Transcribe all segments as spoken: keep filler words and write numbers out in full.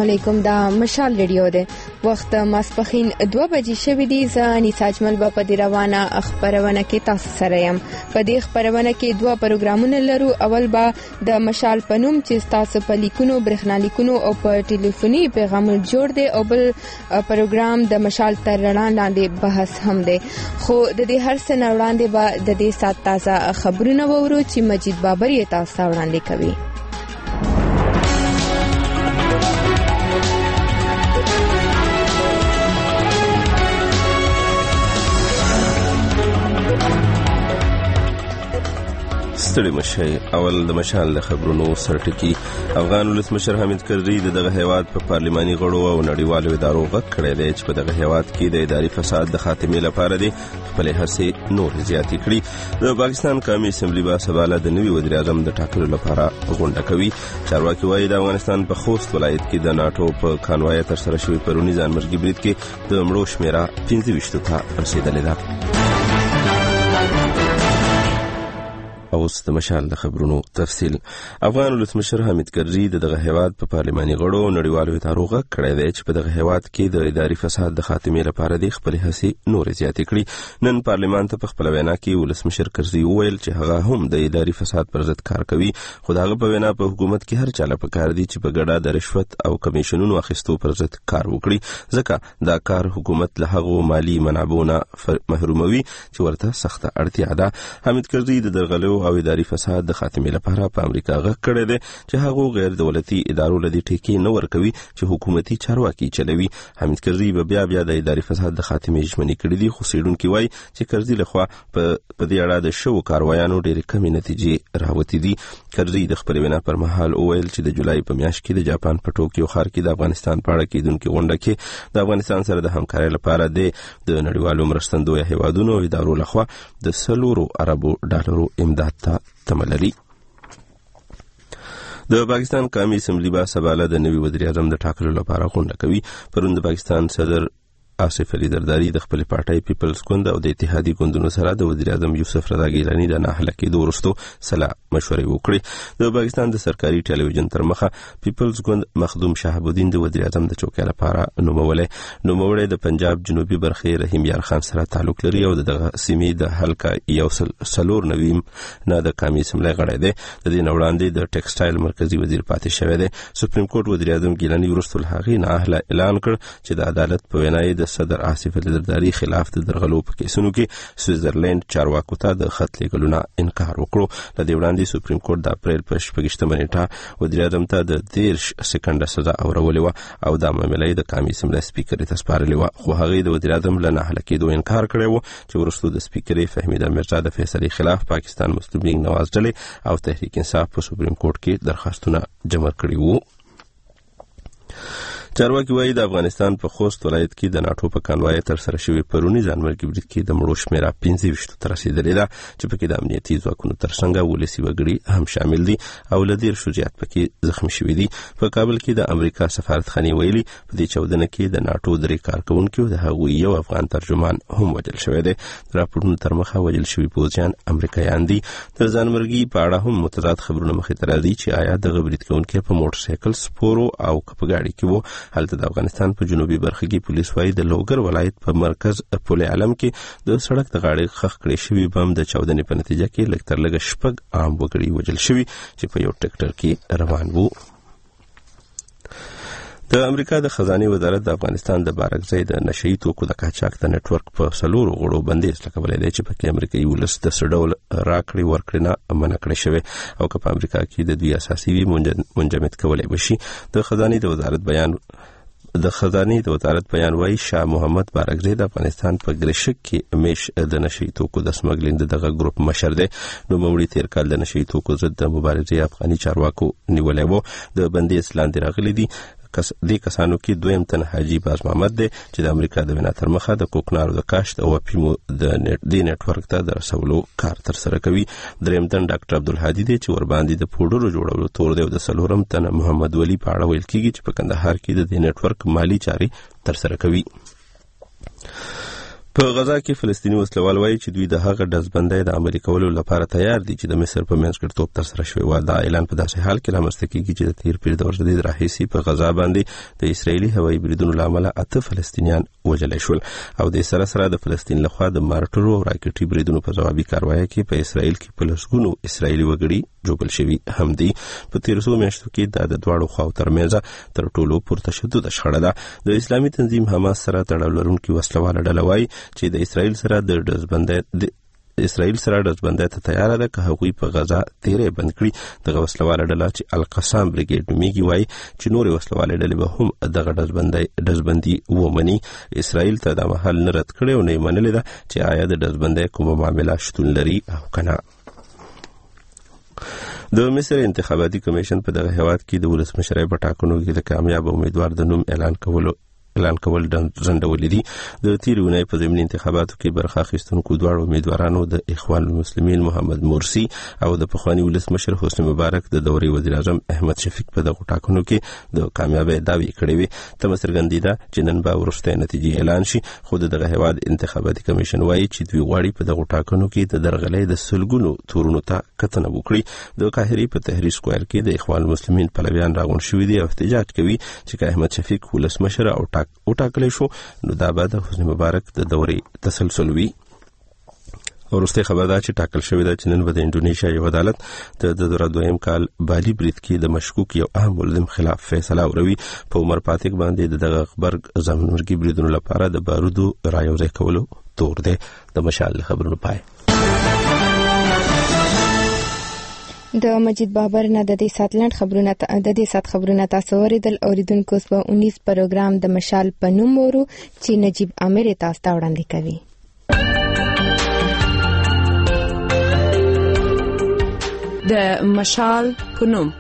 علیکم. دا مشال ریډیو دی. وخت ماسپخین دوه بجې شوې دي. زه انیسا اجمل به په دې روانه خبرونه کې تاسو سره یم. په دې خبرونه کې دوه پروګرامونه لرو. اول به د مشال په نوم چې تاسو په لیکونو برېښنالیکونو او په ټلیفوني پیغامونو جوړ دی، او بل پروګرام د مشال تر رڼا لاندې بحث هم دی. خو د دې هر څه نه وړاندې به د دې سات تازه خبرونه وورو چې مجید بابر یې تاسو ته وړاندې کوي. ستړي مشي. اول د مشال د خبرونو سرټکی. افغان ولسمشر حامد کرزي دغه هیواد په پارلماني غړو او نړیوالو ادارو غږ کړی دی چې په دغه هیواد کې د اداري فساد د خاتمې لپاره دی خپل هڅې نور زیاتې کړي. د پاکستان قومي اسمبلی با سباله د نوي وزیر اعظم د ټاکلو لپاره غونډه کوي. چارواکي وایي د افغانستان په خوست ولایت کې د ناتو په کانوای تر سره شوی پرونی ځانمرګي برید کې د مړو شمیره پنځه ویشت ته رسیدلې ده. اوس د مشال د خبرونو تفصیل. افغان ولسمشر حامد کرزي دغه هیواد په پارلماني غړو او نړیوالو ادارو غږ کړی دی چې په دغه هیواد کې د اداري فساد د خاتمې لپاره د خپل هڅې نور زیاتې کړي. نن پارلمان ته په خپل وینا کې ولسمشر کرزي وویل چې هغه هم د اداري فساد پر ضد کار کوي، خو هغه په وینا په حکومت کې هر چاله په کار دي چې په ګډه د رشوت او کمیشنونو اخیستو پر ضد کار وکړي، ځکه دا کار حکومت له هغو مالی منابعونو محروموي چې ورته سخته اړتیا ده. حامد کرزي د درغلو او اداري فساد د خاتمې لپاره په امریکا غږ کړی دی چې هغه غیر دولتي ادارو لدی ټیکې نه ورکوي چې حکومتي چارواکي چلوي. حامد کرزي به بیا بیا د اداري فساد د خاتمې ژمنې کړې دي، خو څېړونکي وایي چې کرزي لخوا په دې اړه د شوو کاروایانو ډېرې کمې نتیجې راوتې دي. کرزي د خپل وینا پر مهال وویل چې د جولای په میاشت کې د جاپان په ټوکیو ښار کې د افغانستان په اړه کېدونکې غونډه کې د افغانستان سره د همکارۍ لپاره د نړیوالو مرستندویه هیوادونو او ادارو لخوا د سلورو اربو ډالرو امداد ته تمه لري. د پاکستان قومي اسمبلی با سباله د نوي وزیر اعظم د ټاکلو لپاره غونډه کوي. پرون د پاکستان صدر آصف علي زرداري د خپل پارټۍ پیپلز ګوند او د اتحادیې ګوندونو سره د وزیر اعظم یوسف رضا ګیلاني د ناهله کېدو وروسته سلا مشورې وکړې. د پاکستان د سرکاري ټلویزیون تر مخه پیپلز ګوند مخدوم شهاب الدین د وزیر اعظم د چوکۍ لپاره نوموړی نوموړی د پنجاب جنوبي برخې رحیم یار خان سره تعلق لري او دغه سیمې د حلقه یو سلور نویم نه د قومي اسمبلی غړی دی. د دې نه وړاندې د ټیکسټایل مرکزی وزیر پاتې شوی دی. سپریم کورټ وزیر اعظم ګیلاني وروسته له هغې ناهله اعلان کړ چې د عدالت په وینا یې د صدر آصف علي زرداري خلاف د درغلو په کیسونو کې سویټزرلند چارواکو ته د خط لیږلو نه انکار وکړو. له دې وړاندې سپریم کورټ د اپریل په شپږیشتمه نیټه وزیر اعظم ته د دېرش سکنډه سزا اورولې وه او دا معامله یې د قومي اسمبلی سپیکرې ته سپارلې وه، خو هغې د وزیر اعظم له ناهله کېدو انکار کړی و چې وروسته د سپیکرې فهمیده میرزا د فیصلې خلاف پاکستان مسلم لیگ نواز ډلې او تحریک انصاف په سپریم کورټ کې درخواستونه جمع کړي وو. چارواکي وایي د افغانستان په خوست ولایت کې د ناټو په کانوای تر سره شوی پرونی ځانمرګي برید کې د مړو شمیره پنځه ویشت ته رسیدلې ده چې پکې د امنیتي ځواکونو ترڅنګ ولسي وګړي هم شامل دي او له ډېر شجاعت پکې زخمي شوي دي. په کابل کې د امریکا سفارتخانې ویلي په دې چاودنه کې د ناټو درې کارکونکو د هغوی یو افغان ترجمان هم وژل شوی دی. راپورونو تر مخه وژل شوي پوځیان امریکایان دي. د ځانمرګي په اړه هم متضاد خبرونه مخې ته راځي چې آیا دغه برید کوونکي په موټر سایکل سپورو او په ګاډي کې وو. هلته د افغانستان په جنوبي برخه کې پولیس وايي د لوګر ولایت په مرکز پل علم کې د سړک د غاړې خښ کړی شوی بم د چاودنې په نتیجه کې لږ تر لږه شپږ عام وګړي وژل شوي چې په یو ټریکټر کې روان وو. د امریکا د خزانه وزارت د افغانستان د بارکزای د نشئی توکو د قاچاق د نتورک په سلورو غړو بندیز لګولې دی چې په امریکایي ولس د سړول راکړې ورکړې نه منع کړې شوی او که په امریکا کې د دوی اساسي وی منجمد کولای بشي. د خزانه د وزارت بیان د خزانه د وزارت بیان وايي شاه محمد بارکزای د افغانستان په ګرشک کې امیش د نشئی توکو د سمګلینګ دغه ګروپ مشر دی. نو موري تیر کال د نشئی توکو ضد د مبارزې افغاني چارواکو نیولې وو. د بندیز لاندې راغلي دي کس دې کسانو کې دویم تن حاجی باز محمد دی چې د امریکا د وینا تر مخه د کوکنارو د کاشت او پیمو د نت دی نتورک ته د رسولو کار تر سره کوي. دریم تن ډاکټر عبدالهادي دی چې ور باندې د پوډرو جوړولو تور دی او د سلورم تن محمد ولی په اړه ویل کیږي چې په کندهار کې د دې نتورک مالی چاري تر سره کوي. په غزا کې فلسطیني وسلوال وایي چې دوی د هغه ډزبندۍ د عملي کولو لپاره تیار دي چې د مصر په منځګړیتوب ترسره شوی و. دا اعلان په داسې حال کې رامنځته کېږي چې د تیر پیر د ورځې راهیسې په غزا باندې د اسرایلي هوایي بریدونو له امله اته فلسطینیان وژل شول او د سره سره د فلسطین لخوا د مارټرو او راکټي بریدونو په ځوابي کاروایی کې په اسرایل کې په لسګونو اسرایلي وګړي جوړل شوي هم دي. په تیر څو میاشتو کې دا د دواړو خواو ترمنځ تر ټولو پرتشدد شخړه ده. د اسلامي تنظیم حماس سره تړاو لرونکي وسلواله ډله وایي چې د اسرایل سره د ډزبندۍ د اسرائیل سره ډزبندۍ ته تیار ده که هغوی په غزا تیرې بند کړي. دغه وسلواله ډله چې القسام بریګیډ نومیږي وایي چې نورې وسلوالې ډلې به هم دغه ډزبندۍ ډزبندي ومني. اسرائیل ته دا مهال نه رد کړی او نه یې منلې ده چې آیا د ډزبندۍ کومه معامله شتون لري او که نه. د مصر انتخاباتي کمیشن په دغه هیواد کې د ولسمشرۍ په ټاکنو کې د کامیاب امیدوار د نوم اعلان کولو اعلان کول ځنډولې دي. د تیر اونۍ په ضمني انتخاباتو کې برخه اخیستونکو دواړو امیدوارانو د اخوان المسلمین محمد مرسی او د پخواني ولسمشر حسنی مبارک د دورې وزیر اعظم احمد شفیق په دغه ټاکنو کې د کامیابۍ دعوې کړې وې. تمه څرګندېده چې نن به وروستۍ نتیجې اعلان شي، خو د دغه هیواد انتخاباتي کمیشن وایي چې دوی غواړي په دغه ټاکنو کې د درغلۍ د سلګونو تورونو ته کتنه وکړي. د قاهرې په تحریر سکویر کې د اخوان المسلمین پلویان راغونډ شوي دي او احتجاج کوي چې که احمد شفیق ولسمشر او وټاکلی شو نو دا به د حسنی مبارک د دورې تسلسل وي. وروستۍ خبر دا چې ټاکل شوې ده چې نن به د انډونیشیا یو عدالت د دوه دویم کال بالي برید کې د مشکوک یو اهم ملزم خلاف فیصله وروي. په عمر پاتک باندې د دغه غبرګ ځانمرګي بریدونو لپاره د بارودو رایوځای کولو تور دی. د مشال خبرونو پای. د مجید بابر نه د دې ساتلند خبرونه د دې سات خبرونه تاسو ورېدل. اوریدونکو په انیس پروګرام د مشال په نوم ورو چې نجیب عامر تاسو ته وړاندې کوي. د مشال په نوم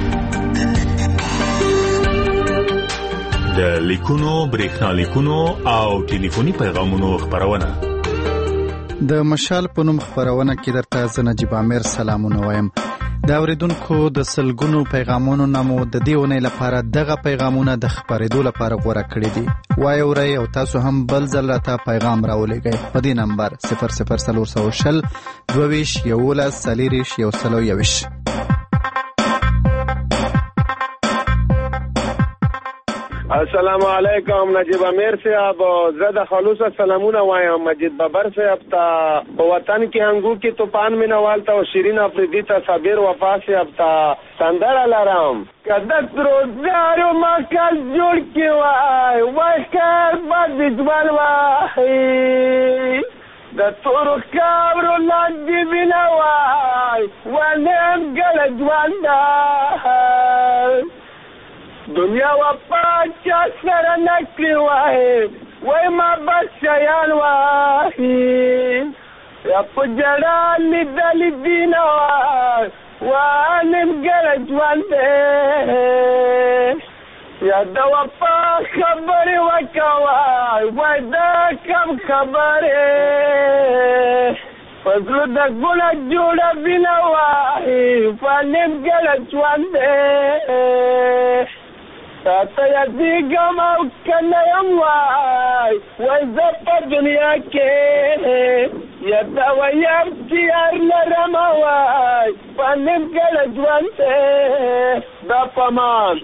د لیکونو برېښنا لیکونو او ټلیفوني پیغامونو خبرونه. د مشال په نوم خبرونه کې درته زه نجیب عامر سلامونه وایم. دا اوریدونکو د سلګونو پیغامونو نامو د دې ونې لپاره دغه پیغامونه د خبرېدو لپاره غوړه کړی دي. وای اورئ او تاسو هم بل ځل راته پیغام راولېږئ په دې نمبر صفر صفر څلور سوه شل دوه ویشت یولس څلېرویشت یو سل او یوویشت. السلام علیکم نجیب امیر صاحب، زه د خلوص سلامونه وایم مجید بابر صاحب ته. په وطن کې انګو کې طوفان مینوال ته او شیرین افریدي ته صابر وفا صاحب ته سندره لرم. کده تروزارو مکل جوړ کې وای وای کار باندې ځوان وای د تورو کابرو لاندې وینا وای ولیم ګل ځوان دا دنیا و پاچا سره نکلی وای وای ما بس شیان وای یا په جړا لیدلی دینا وای وانم ګل ځوان دی یا د وفا خبرې وکوای وای دا کم خبرې فزلو د ګوله جوړه وینا وای وانم ګل ځوان دی تاته یادیګم او کنه یم وای وای زه په دنیا کې یاده وایم چې هر لرم وای په نیم ګله ژوند دی دا پمان.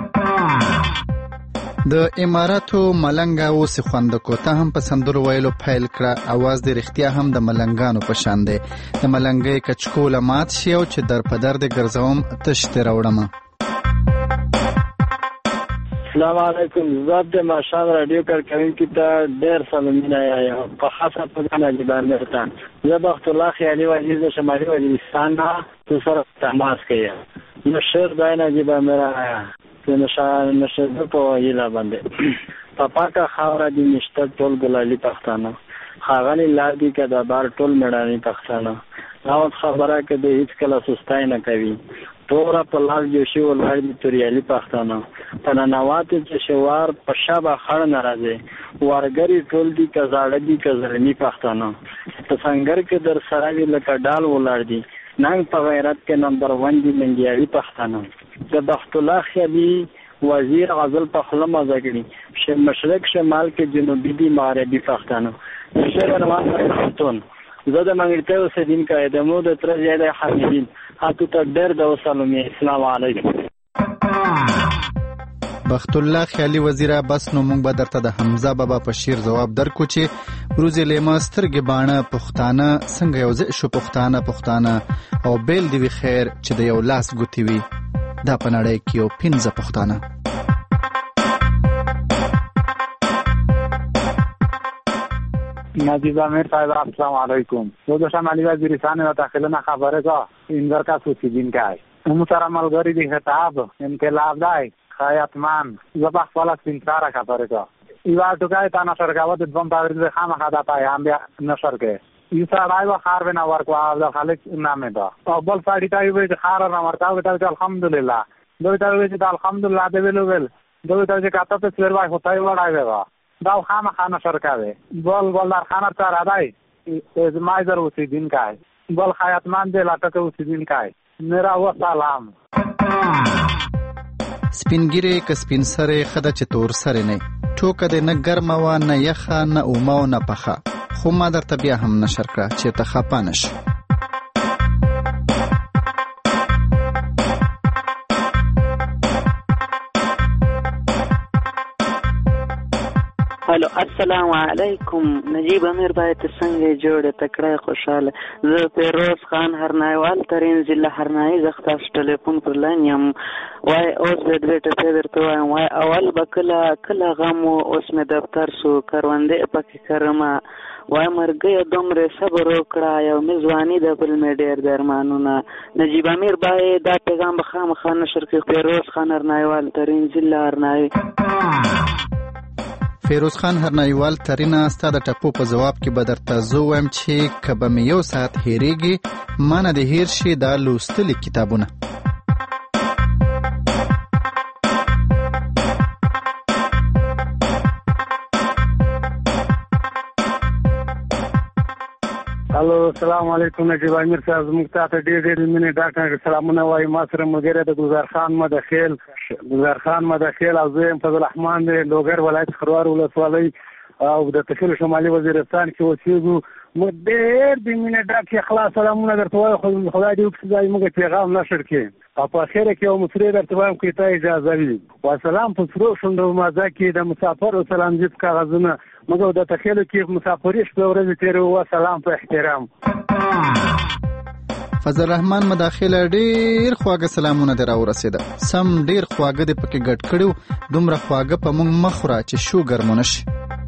د اماراتو ملنګ اوس خوندکو ته هم په سندرو ویلو پیل کړه. اواز د رښتیا هم د ملنګانو په شان دی. د ملنګۍ کچکول مات شي او چې در په در د ګرځوم تشت راوړم. السلام علیکم. زه د مشال رادیو کارکونکو ته ډېر سلامونه وایم په خاصه په نجیب عامر ته. زه بخت الله خیالي وزیر د شمالي وزیرستان نه سره تماس کوم. نو شعر د نجیب عامر چې نشه نشه په ویلا باندې په پاکه خاوره دي نشته ټول ګلالي پښتانه خاغلی لادي کې د بار ټول مړانی پښتانه. نو خبره کې د هیڅ کله سستای نه کوي. تورا په لال جوشي ولر دي توریالي پښتانه په ننوات چې شوار په شابه خړ ناراضي ورګری ټول دي کزاړه دي کزلمی پښتانه په څنګه کې در سره وی لکه ډال ولر دي ننګ په غیرت کې نمبر ون دي منګیالي پښتانه. د بخت الله خبي وزیر غزل په خلم ازګړي ش مشرق شمال کې جنوبي دي مغربي پښتانه. شیر روان پښتون زه د منګرتیا اوسیدونکی د مو د تر زیاده حمیدین تاسو ته ډېر د وسلامي السلام علیکم. بخت الله خیالي وزیره بس نو موږ به درته د حمزه بابا په شعر جواب درکو چې روزي لیما سترګې باڼه پښتانه څنګه یو ځای شو پښتانه پښتانه او بیل دی وی خیر چې د یو لاس ګوتی وي دا په نړۍ کې یو پنځه پښتانه. نجیب امیر صاحب السلام علیکم. تو داشتم علی وزیرستان و داخلنا خبره کا اینور کا سوسیدین کا محترم ملګری دی خطاب انقلاب دای خیاطمان زبح فلسطین سره خبره کا ایوا ټوګای تا نشر کاوه د بم باور خامه خدا پای هم بیا نشر کې یو سړای و خار بنا ورکو او د خالق نامه دا او بل فاړی تای وې خار نه ورکاو ته الحمدلله دوی ته وې چې الحمدلله دې ویلو ول دوی ته چې کاته په سر وای هوتای وړای و دا خامه خانه شرکاوي بل بل در خانه تر راځي از مایزر اوسیدین کای بل خیاطمان دې لاټه اوسیدین کای میرا و سلام. سپینګری ک سپین سره خده چې تور سره نه ټوکه د نه ګرمه و نه یخه نه اومه و نه پخه خو ما درته بیا هم نشر کړه چې ته خپه نشې. هلو السلام علیکم. نجیب امیر باید څنګه جوړه تکړه خوشاله زه پیروز خان هرنایوال ترین ضلع هرنای زختاس ټلیفون پر لاین یم وای اوس د دې ته درته وایم وای اول بکلا کلا غم اوس مې دفتر سو کروندې پکې کرما وای مرګي دومره صبر وکړه یو میزوانی د بل مې ډېر درمانونه. نجیب امیر باید دا پیغام بخام خان نشر کې پیروز خان هرنایوال ترین ضلع هرنای. فیروز خان هرنایوال ترینا ستاد ټپو په جواب کې به درته زه وایم چې کبه مې یو ساعت هېرېږي ما نه د هېر شي دا لوستلي کتابونه. الو السلام علیکم. نجیب امیر صاحب موږ ته ډېر ډېر مینې ډاکټر سلامونه وایي. ما سره ملګری د ګلزار خان مدخیل ګلزار خان مدخیل او زه یم فضل الرحمن د لوګر ولایت خروار ولسوالۍ او د تخیل شمالي وزیرستان کې اوسېږو. موږ ډېر د مینې ډاکې اخلاص سلامونه درته وایو. خدای دې وکړي چې موږ پیغام نشر کړي او په اخره کې یو مصري درته وایم که ته اجازه وي. وسلام په سرو شونډو مازه کې د مسافرو سلام جیب کاغذونه موږ د تخیلو کې مسافري شپه ورځې تېرې وه سلام په احترام. فضل الرحمن مداخله ډیر خواږه سلامونه در ورسېده سم ډیر خواږه دې پکې ګډ کړو دومره خواږه په موږ مخوره چې شوګر مونږ شي.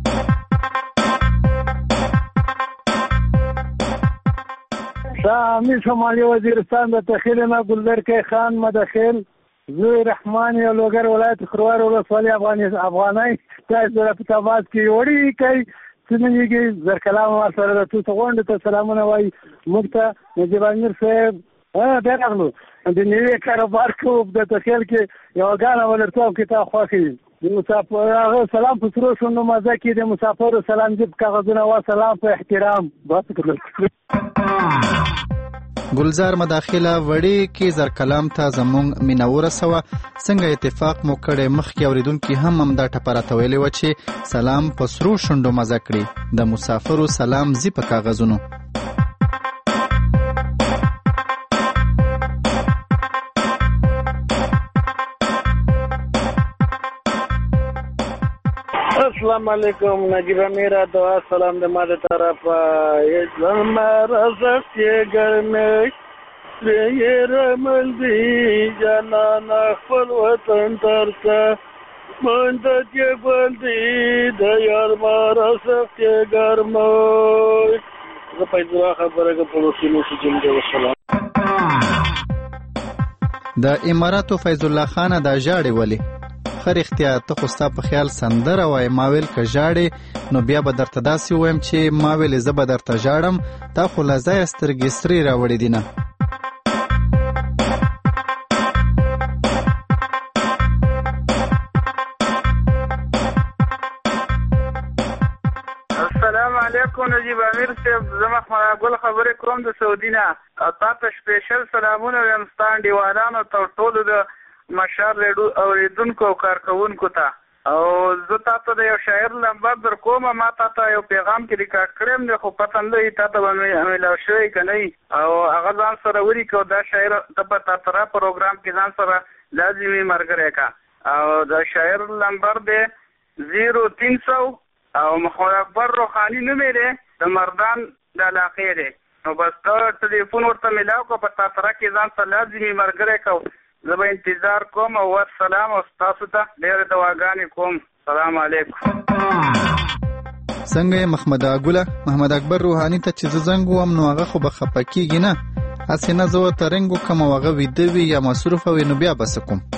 شامل شمالي وزیرستان د تخیل نه ګلبرکه خان مدخیل زوی رحمان یو لوګر ولایت خروار ولسوالۍ افغانۍ تاسو سره په تماس کې وړي کوي څنګه کې زر کلام سره د تاسو غونډه ته سلامونه وایي. موږ ته نجیب امیر صاحب ها درغلو د نیوي کاروبار کو د تخیل کې یو غاڼه ولرته کې تا خوښي د مسافر سلام په سرو شونډو مازه کې د مسافر سلام جیب کاغذونه وا سلام په احترام بس کړل. ګلزار مداخله وړي کې زر کلام ته زمونږ مینور سوا څنګه اتفاق مو کړي مخکې اوریدونکو هم هم دا ټپراته ویلې و چې سلام په سرو شونډو مزه کړي د مسافرو سلام زی په کاغذونو. السلام علیکم. نجیب امیر دعا سلام د ما د طرفه اسلام رزق ګرمه یې رمل دی جنان خپل وطن ترته مونږ ته بل دی د یار ما رزق ګرمه زه پیدا خبره کوم په سینو کې جنګ وسلام. د اماراتو فیض الله خان دا جاړي ولی خر اختیار ته خو ستا په خیال سندره وای ماویل که ژاړې نو بیا به درته داسې ووایم چې ماویل زه به درته ژاړم تا خو له ځایه سترګې سرې راوړې دي نه. السلام علیکم. نجیب امیر صاحب زما ګل خبرې کوم د سعودي نه او تا ته سپیشل سلامونه وایم ستا انډیوالانو ته ټولو د مشال اوریدونکو او کارکوونکو ته او زه تاسو د یو شاعر نمبر در کوم، ما تاسو یو پیغام کې ریکارډ کړم نه، خو پته نه لري تاسو باندې ملاو شوی کنه او هغه ځان سره وری کو دا شاعر ته په تاسو پروګرام کې ځان سره لازمي مرګره کا او دا شاعر نمبر دی زیرو تین سو او محمد اکبر روحانی نومې دی د مردان د علاقې دی. نو بس ته ټلیفون ورته ملاو کو په تاسو کې ځان سره لازمي مرګره کو. زه به انتظار کوم او والسلام او تاسو ته ډېرې دعاګانې کوم. سلام علیکم. څنګه محمد اګوله محمد اکبر روحانی ته چې زه زنګ وم نو هغه خو به خفه کېږي نه، هسې نه زه ورته رنګ وکړم او هغه ویده وي یا مصروفه وي نو بیا به څه کوم.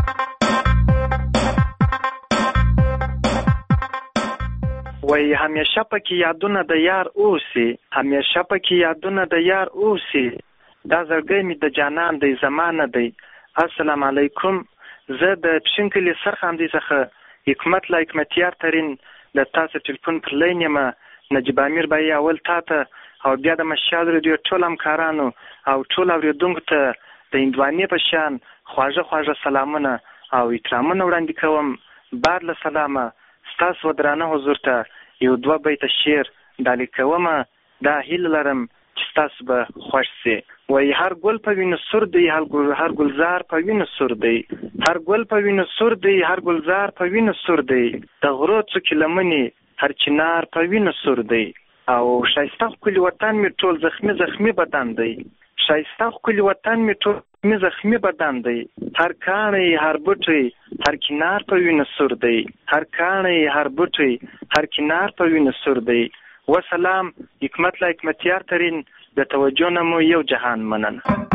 وای همیشه پکې یادونه د یار اوسي، همیشه پکې یادونه د یار اوسي، دا زړګی مې د جانان دی زمانه دی. السلام علیکم. زه د پښینکلي سرخاندې څخه حکمت لا حکمتیار ترین د تاسو ټلیفون پر لین یم. نجیب امیر بای اول تاته او بیا د مشال رادیو ټول همکارانو او ټول اورېدونکو ته د هندوانې په شان خواږه خواږه سلامونه او اکرامونه وړاندې کوم. بار له سلامه ستاسو ودرانه حضور ته یو دوه بیته شعر ډالۍ کوم. دا هیله لرم چې ستاسو به خوښ سي. وای هر ګل په وینو سور دی، هر ګلزار په وینو سور دی، هر ګل په وینو سور دی، هر ګلزار په وینو سور دی، د غرو څوکې لمنې هر چنار په وینو سور دی. او شایسته ښکلي وطن مې ټول زخمي زخمي بدن دی، شایسته ښکلي وطن مې ټول زخمي زخمي بدن دی. هر کاڼی هر بوټی هر کنار په وینو سور دی، هر کاڼی هر بوټی هر کنار په وینو سور دی. وسلام. حکمت لا حکمتیار ترین د توجه نه مو یو جهان منن.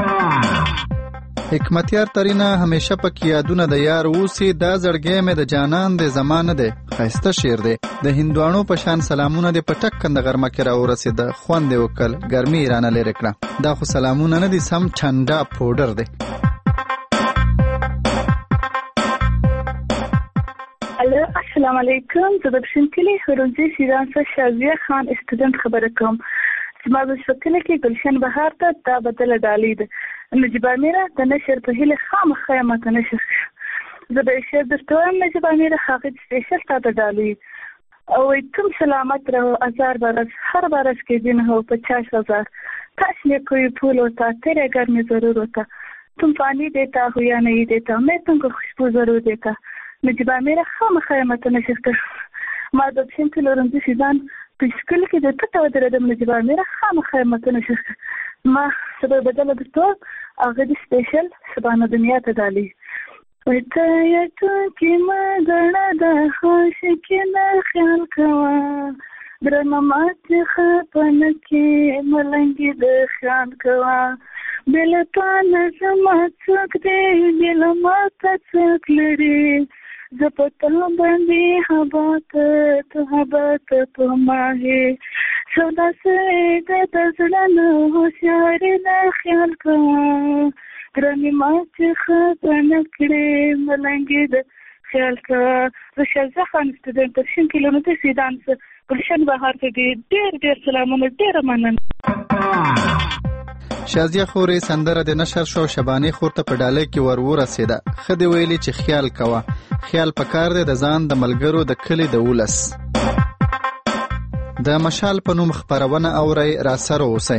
حکمتیار ترینه همیشه پکې یادونه د یار اوسي، دا زړګی مې د جانان دی زمانه دی. ښایسته شعر دی. د هندوانو په شان سلامونه دې په ټکنده غرمه کې راورسېده، خوند دې وکړ، ګرمي یې رانه لرې کړه. دا خو سلامونه نه دي، سم ټنډه پوډر دی. الو السلام علیکم. زه د پښینکلي خروجي شیران څخه شازیه خان اسټوډنټ خبره کوم. زما د شپکله کې گلشن بهار ته دا بدله ډالۍ ده. نجیب امیره د نشر په هیله خامخا یې ماته نشر. زه به یې شعر درته وایم نجیب امیره، هغې سپیشل تا ته ډالۍ او تم سلامت رہو ہزار برس، ہر برس کے دن ہو پچاس ہزار، کاش میں کوئی پھول ہوتا تیرے گھر میں ضرور ہوتا، تم پانی دیتا ہو یا نہیں دیتا میں تم کو خوشبو ضرور دیتا. نجیب امیره خامخا یې ماته نشر کړ. ما د پښینکلي ورنځي سیزان په سکول کې د پټه ودرېدم. نجیب امیره خامخا یې ماته نشر کړ. ما سبا بدله درته هغه د سپیشل سبانه دنیا ته ډالۍ. وای ته یې ټوکې مه ګڼه د عاشقي نه خیال کوه، درنه ماتې خفه نه کې ملنګي د خیال کوه، بې له تا نه زما څوک دی بې له ما ته څوک لري، زه په تا باندې هبا ته ته هبا ته په ماهې سودا سوی ده د زړه نه هوښیارې نه خیال کوه، ګرانې ما چې خفه نه کړې ملنګې د خیال کوه. زه شازیه خان اسټوډنټ د شین کیلومتر سیدان څخه گلشن بهار ته ډېر ډېر سلامونه، ډېره مننه. شازیه خورې سندره د نشر شو، شبانې خور ته په ډالۍ کې ور ورسېده. ښه دې ویلي چې خیال کوه، خیال پکار دی د ځان د ملګرو د کلي د ولس. د مشال په نوم خپرونه اورئ، را سره اوسئ.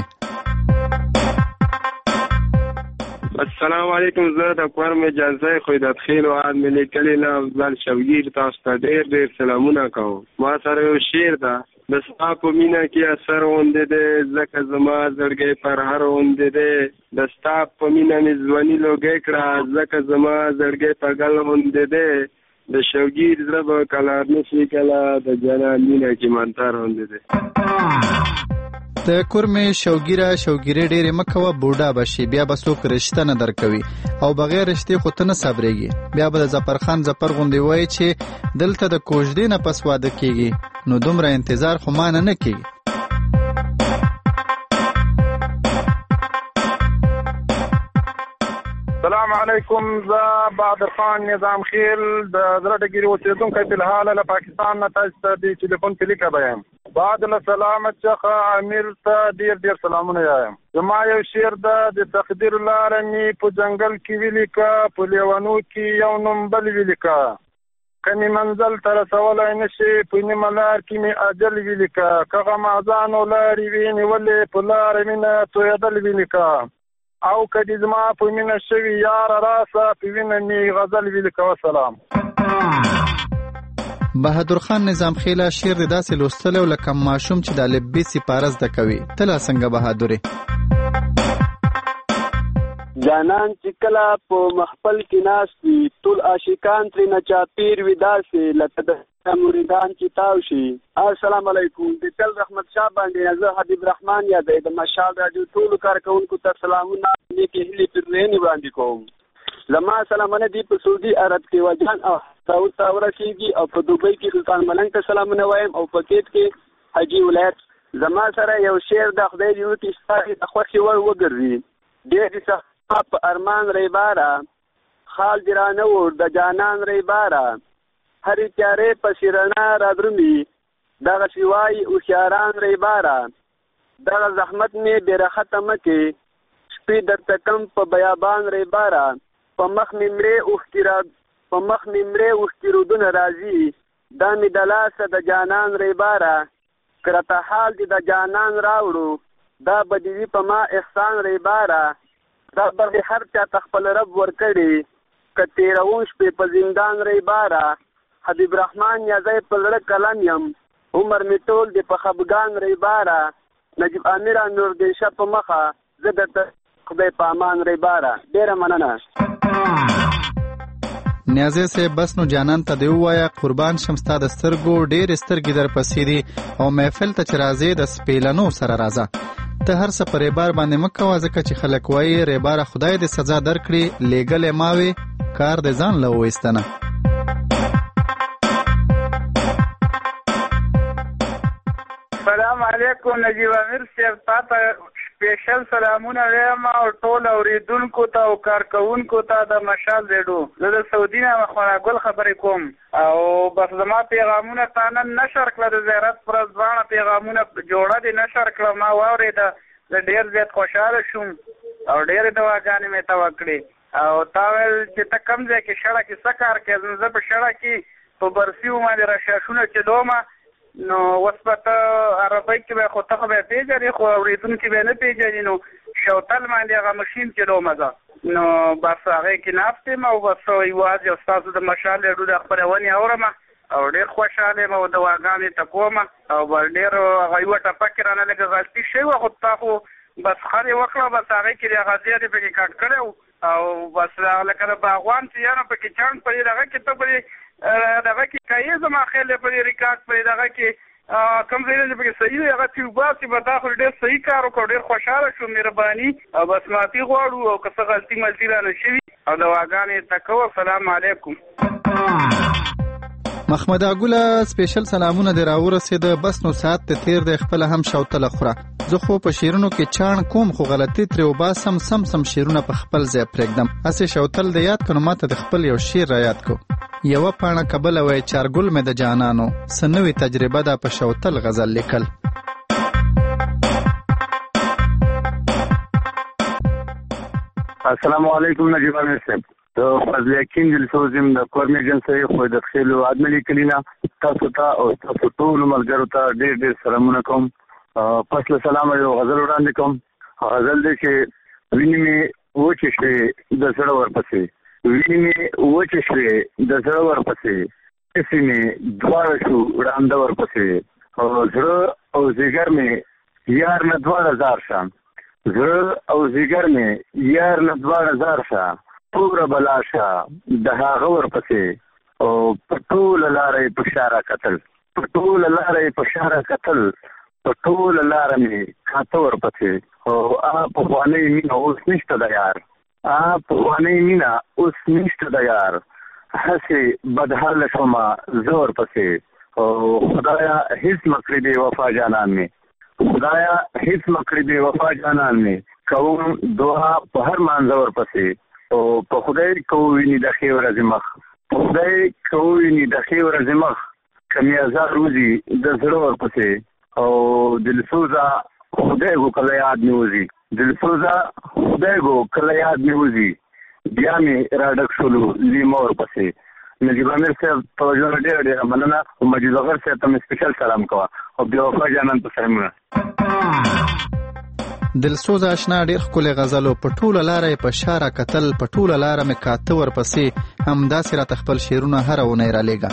السلام علیکم. زه د کوم اجازه خو د تخیل او عامل کلی نه افضل شوګیر تاسو ته ډېر ډېر سلامونه کوم. ما سره یو شعر ده، د ستا په مینه کې اثر غوندې دی ځکه زما زړګی پر هر غوندې دی، د ستا په مینه مې ځواني لوګی کړه ځکه زما زړګی په ګل غوندې دی، د شوګیر زړه به کلار نشي کله د جانان مینه کې منتر غوندې دی. د کورمې شوګیره شوګیرې ډېرې مه کوه، بوډا به شي بیا به څوک رشته نه درکوي او بغیر رشتې خو ته نه صبرېږي. بیا به د ظفرخان ظفر غوندې وایي چې دلته د کوژدې نه پس واده کېږي، نو دومره انتظار خو ما نه نه کېږي. السلام علیکم. زه بهادر خان نظام خیل د زړه ډګري اوسېدونکی په الحال له پاکستان نه تاسو ته د ټلیفون په لیکه بیایم. بعد له سلامت څخه امیر ته ډېر ډېر سلامونه وایم. زما یو شعر ده، د تقدیر لاره مې په ځنګل کې ولیکه، په لیونو کې یو نوم بل ولیکه، کمی منزل ته رسولی نشي په نیمه لار کې مې اجل وي لیکه که غمازانو لارې وي نیولې په لاره مینه تویدل وي لیکه او که دې زما په مینه شوي یاره راسه په وینه مې غزل وي لیکه. وسلام. بهادر خان نظام خیله شعر د داسې لوستلی و لکه ماشوم چې د الفبې سپاره زده کوي. ته لا څنګه بهادرې؟ جانان چې کله په محفل کې ناست وي ټول عاشقان ترېنه چاپېر وي داسې لکه د مریدان چې تاو شي. السلام علیکم. د تل رحمت شاه باندې زه حبیب رحمان یادوي د مشال راډیو ټولو کارکوونکو ته سلامونه نیکې هیلې پرېنې وړاندې کوم. زما سلامونه دي په سعودي عرب کې وجان او سعود ته ورسېږي او په دوبۍ کې سلطان ملنګ ته سلامونه وایم او په کیت کې حاجي ولایت. زما سره یو شعر د خدای دې وکړي ستاسې د خوښې وړ وګرځي. ډېر دې په ارمان ریباره خال دی رانه ور د جانان ریباره هرې تیارې پسې رڼا رادرومي دغه سوای هوښیاران ریباره دغه زحمت مې بېرخته مکې شپې درته کم په بیابان ریباره په مخ مې مرې اوښکې را په مخ مې مرې اوښکې رودونه راځي دا مې د لاسه د جانان ریباره که راته حال دې د جانان راوړو دا به دې وي په ما احسان ریباره دا برخې هر چا ته خپل رب ورکړي که تېروم شپې په زندان ریباره حبیب رحمان یازی په زړه قلم یم عمر مې ټول دی په خفګان ریباره نجیب امیره نوردیشه په مخه زه درته خدای په امان ریباره. ډېره مننه. نیازی صاحب بس نو جانان ته دی ووایه قربان شم ستا د سترګو ډېرې سترګې در پسې دي او محفل ته چې راځې د سپېلنو سره راځه. ته هر څه په ریبار باندې مه کوه ځکه چې خلک وایي ریباره خدای دې سزا درکړي لیږلی ما وې کار دې ځان له وویستنه. سلام علیکم نجیب امیر صاحب تا ته سپیشل سلامونه وایم او ټول اورېدونکو ته او کارکوونکو ته د مشال ریډیو زه د سعودي نه مخوره ګل خبرې کوم او بس زما پیغامونه تا نن نشر کړه د زیارت پر ورځ دواړه پیغامونه جوړه دې نشر کړه ما واورېده زه ډېر زیات خوشحاله شوم او ډېرې دواګانې مې ته وکړې او تا ویل چې ته کوم ځای کې شړه کې څه کار کوې زه په شړه کې په برسیو باندې رشاشونه چلومه نو اوس به ته عربۍ کې به خو ته خو به یې پېژنې خو اورېدونکي به یې نه پېژني نو شوتل باندې هغه مشین چلومه زه نو بس هغې کې ناست یم او بس یوازې او ستاسو د مشال ریډیو د خپرونې اورم او ډېر خوشحاله یم او دواګانې ته کوم او بس ډېر هغه یوه ټپه کې رانه لږه غلطي شوې وه خو تا خو بس خر یې وکړه بس هغې کې د هغه ځای دې پکې کټ کړی او بس لکه د باغوان چې یا نو پکې چاڼ په دې دغه کې ته په دې دغه کې کوې زما خیال دی په دې ریکارډ په دې دغه کې کوم ځای چې پکې صحیح دی هغه چې وباسي به دا خو ډېر صحیح کار وکړو ډېر خوشحاله شو مهرباني او بس معافي غواړو او که څه غلطي ملطي رانه شوي او دواګانې ته کوو. السلام علیکم. محمد اګوله سپیشل سلامونه دې راورسېده بس نو ساعت ته تېر دی خپله هم شوتله خوره. زه خو په شعرونو کې چاڼ کوم خو غلطي ترې وباسم سم سم شعرونه په خپل ځای پرېږدم. هسې شوتل دې یاد کړو ما ته د خپل یو شعر را یاد کو یوه پاڼه کبله وی چارګل مې د جانانو څه نوې تجربه ده په شوتل غزل لیکل. السلام علیکم نجیب امیر صاحب. د فضل یقین دلسوز یم د کورنۍ جنسۍ خو د خېلو عدملي کلینا تاسو ته او تاسو ټولو ملګرو ته ډېر ډېر سلامونه کوم. پس له سلامه یو غزل وړاندې کوم. غزل دی چې وینې مې وچې شوې د زړه ورپسې وینې مې وچې شوې د زړه ورپسې هسې مې دواړه شو ړانده ورپسې او زړه او ځیګر مې یار نه دواړه زار شه زړه او ځیګر مې یار نه دواړه زار شه توره بلا شه د هغه ورپسې او په ټوله لاره یې په شاره کتل په ټوله لاره یې په شاره کتل په ټوله لاره مې کاته ورپسې او هغه پخوانۍ مینه اوس نشته د یار هغه پخوانۍ مینه اوس نشته د یار هسې بدحاله شومه زه ورپسې او خدایه هېڅ مه کړې بې وفا جانان مې خدایه هېڅ مه کړې بې وفا جانان مې کوم دعا په هر مانځه ورپسې او په خدای که وویني د ښې ورځې مخ په خدای که وویني د ښې ورځې مخ که مې ازار وځي د زړه ورپسې او دلسوزه خدای ګو کله یاد مې وځي دلسوزه خدای ګو کله یاد مې وځي بیا مې راډک شولو لیمه ورپسې نجیب امیر صاحب توجه ډېره ډېره مننه او مجید ظفر صاحب ته مې سپیشل سلام کوه او بیا وفا جانان ته سلامونه. دلسوز آشنا ډېر ښکلی غزل و. په ټوله لاره یې په شاره کتل، په ټوله لاره مې کاته ورپسې، همداسې راته خپل شعرونه هره اونۍ رالیږه.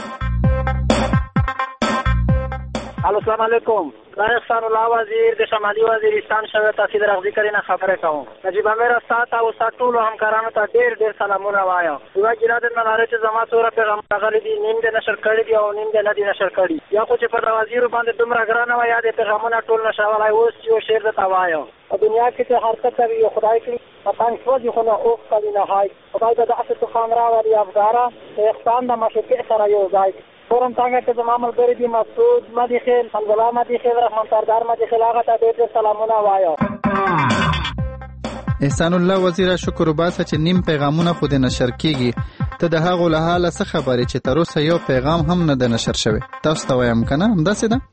الو السلام علیکم. من احسان الله وزیر د شمالي وزیرستان شوی تحصیل رغزي کرینا خبره کوم. نجیب امیر استاد او استاد ټولو همکارانو ته ډېر ډېر سلامونه وایم. یوه ګیله د ننداره چې زما څومره پیغام راغلی دي، نیم دې نشر کړي دي او نیم دې نه دي نشر کړي. یا خو چې پر وزیرو باندې دومره ګرانه وه، یا دې پیغامونه ټول نشرولی. اوس یو شعر درته وایم. په دنیا کې چې هر څه کوي یو خدای کوي، پتنګ سوځي خو نه اوښ کوي نهای. خدای به داسې طوفان راولي افګاره، د احسان د مشقې سره یو ځای. فورم څنګه چې زما ملګري دي مسعود مدي خیل، حمزله مدي خیل، رحمان سردار مدي خیل، هغه ته ډېر ډېر سلامونه وایم. احسان الله وزیره شکر وباسه چې نیم پیغامونه خو دې نشر کېږي. ته د هغو له حاله څه خبرې چې تر اوسه یو پیغام هم نه ده نشر شوی؟ تاسو ته وایم که نه همداسې ده؟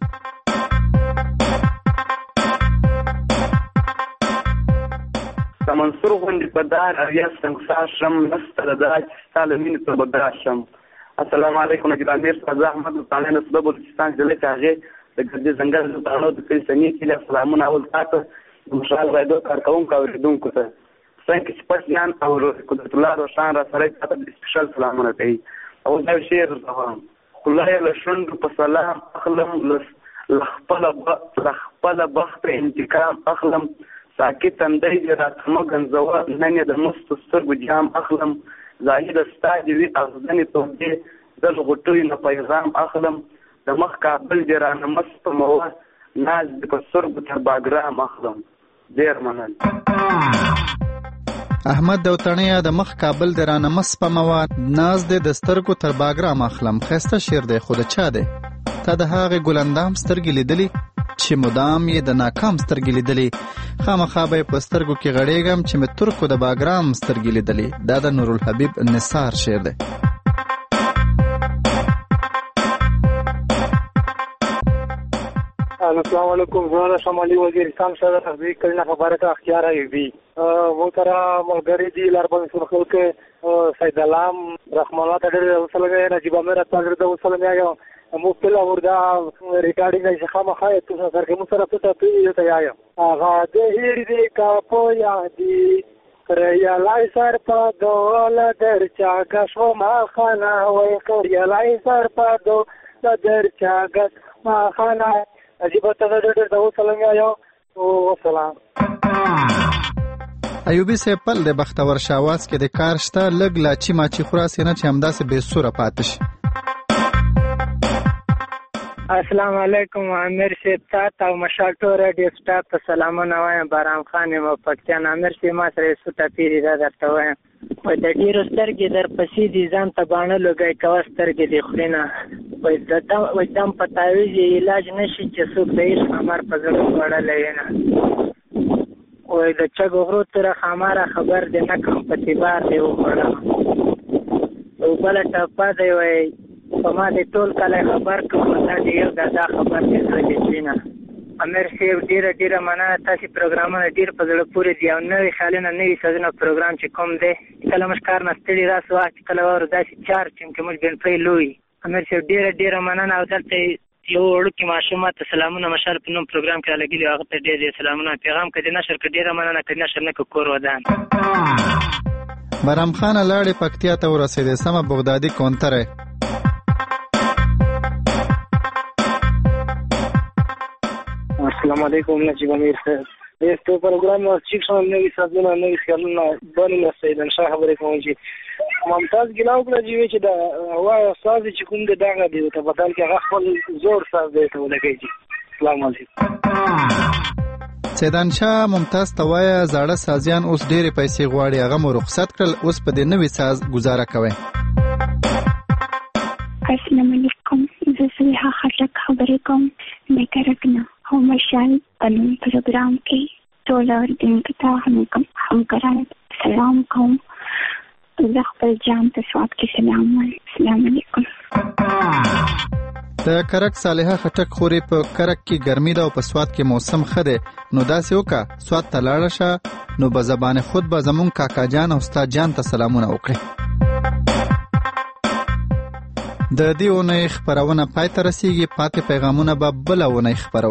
منصور غوندې په دار او یا سنګسار شم، نسته د داج ستا له مینې په بګرا شم. السلام علیکم. نجیب امیر صاحب احمد طالع نسبه بلوچستان ضلع کې هغې د ګردې ځنګل د تاڼو د کلي سنې کې سلامونه اول تا ته د مشال غیدو کارکوونکو او اورېدونکو ته څنګه چې پټ جان او قدرت الله روشان را سره تا ته سپیشل سلامونه کوي. او دا شعر زغم خدای له شونډو په سلام اخلم، له خپله بخت انتقام اخلم، ساکت تندی دې راته مه ګنځوه، نن یې د مستو سترګو جام اخلم، زاهده ستا دې وي اغزنې تودې زه له غوټیو نه پیغام اخلم، د مخ کابل دې رانه مه سپموه، ناز دې په سترګو تر باګرام اخلم. ډېر منل. احمد دوتڼیه د مخ کابل دې رانه مه سپموه، ناز دې د سترګو تر باګرام اخلم. ښایسته شعر دی، خو د چا دی؟ تا د هغې ګلندام سترګې لیدلي چې مدام یې د ناکام سترګې لیدلي؟ خامخا به یې په سترګو کې غړېږم چې مې ترکو د باګرام سترګې لیدلي. دا د نورالحبیب نثار شعر دی. السلام علیکم. زه د شمالي وزیرستان شوی تحصیل کرینا خبره کوم. اختیار ایوبي محترم ملګري دي لاربند سرخل کې سید علام رحمان الله ته ډېر وسلمې، نجیب امیر ته ډېر وسلمې یم. مفتی لاوردا ریکارډینګ یې خامخا ته سره کې مو سره څه ته ته یایم. هغه د هېر دې کا په یادي کریا لای سر په دوله درچا کښو ما خانه وای کریا لای سر په دوله درچا کښ ما خانه. نجیب ته ډېر ډېر وسلمې یم. والسلام. ایوبي صاحب پل د بختور شاواز کې د کار شته، لږ لاچي ماچي خوراسې نه چې همداسې بې سوره پاتې شي. السلام علیکم. امیر صاحب تا او مشال ټول رادیو سټاف ته سلامونه وایم. بارام خان یم پکتیان. امیر صاحب ما سره څو ټاپېرې دا درته وایم. وایي د ډېرو سترګې در پسې دي، ځان ته باڼه لوګی کوه سترګې دې خوري نه. وایي دم په تعویز یې علاج نه شي چې څوک د عشق خمار په زړه خوړلی وي نه. وایي د چږو غرو توره خماره خبر دې نه کړم په تیبار دې وخوړم. او بله ټپه دی وایي په ما دې ټول کلی خبر کړم، دا دې یو دا دا خبر دې زړه دې شي نه. امیر صاحب ډېره ډېره مننه. تاسې پروګرامونه ډېر په زړه پورې دي او نوي خیالونه نوي سازونه پروګرام چې کوم دی کله موږ کار نه ستړي راسو چې کله واورو داسې چار چې موږ بینپۍ لوی. امیر صاحب ډېره ډېره مننه. او دلته یو وړوکي ماشوم ته سلامونه مشال په نوم پروګرام کې رالګلي، هغه ته ډېر ډېر سلامونه. پیغام که دې نشر کړه ډېره مننه، که نشر نه کړه کور ودان. بارام خانه لاړې پکتیا ته ورسېدې، سمه بغدادي کونتره. السلام علیکم. نجیب امیر صاحب este program čick شو نوې سازونه نوې خیالونه باندې سیدن شاه خبرې کوم چې ممتاز ګلاو کړی چې دا وای استاد چې کوم دې داغه دی ته بدل کې هغه خپل زور ساز دی ته ولګی. السلام علیکم. سیدان شاه ممتاز ته وای زاړه سازیان اوس ډېرې پیسې غواړي، هغه مو رخصت کړل، اوس په دې نوې ساز گزاره کوي. السلام علیکم. زه سلیحه خټک خبرې کوم میکرکنه او مشال پنوم پروګرام کې ټول اوریدونکو ته همکارانو سلام کوم. زه خپل جان ته سوات کې سلام وایم. السلام علیکم. د کرک صالحه خټک خوري په کرک کې ګرمي ده او په سوات کې موسم ښه دی، نو داسې وکړه سوات ته لاړه شه، نو به زبان خود به زمونږ کاکا جان او ستا جان ته سلامونه وکړي. د دې اونۍ خبرونه پای ته رسیږي، پاتې پیغامونه به بل اونۍ خبرو.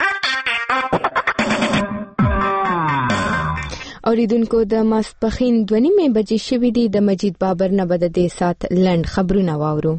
اوریدونکو د ماسپخین دوه نیمې بجې شوې دي. د مجید بابر نه به د دې سات لنډ خبرونه واورو.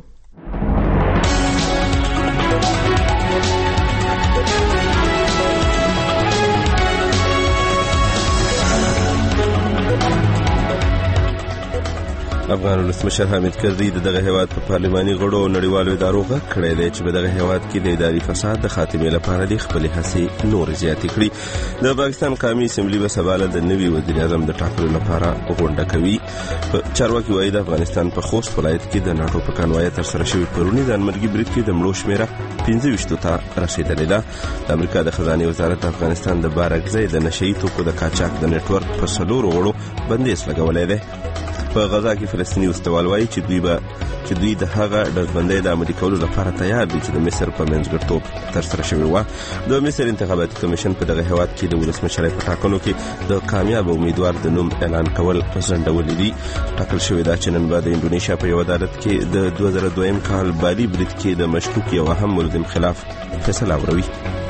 افغان ولسمشر حامد کرزي د دغه هیواد په پارلماني غړو او نړیوالو ادارو غږ کړی دی چې په دغه هیواد کې د اداري فساد د خاتمې لپاره د خپلې هڅې نور زیاتې کړي. د پاکستان قومي اسمبلی به سبا د نوي وزیر اعظم د ټاکلو لپاره غونډه کوي. چارواکي وایي د افغانستان په خوست ولایت کې د ناټو په کنوایه ترسره شوي پرونی ځانمرګي برید کې د مړو شمېره پنځه ویشتو ته رسېدلې ده. د امریکا د خزانې وزارت د افغانستان د بارکزی د نشهیي توکو د قاچاق د نیټورک په څلورو غړو بندیز لګولی دی. په غزا کې فلسطیني استوال وایي چې دوی به چې دوی د هغه ډزبندۍ د عملي کولو لپاره تیار دي چې د مصر په منځګړیتوب ترسره شوې وه. د مصر انتخاباتي کمیشن په دغه هیواد کې د ولسمشرۍ په ټاکنو کې د کامیاب امیدوار د نوم اعلان کول ځنډولي دي. ټاکل شوې ده چې نن به د انډونیشیا په یو عدالت کې د دوه زره دویم کال بالي برید کې د مشکوک یو اهم ملزم خلاف فیصله وروي.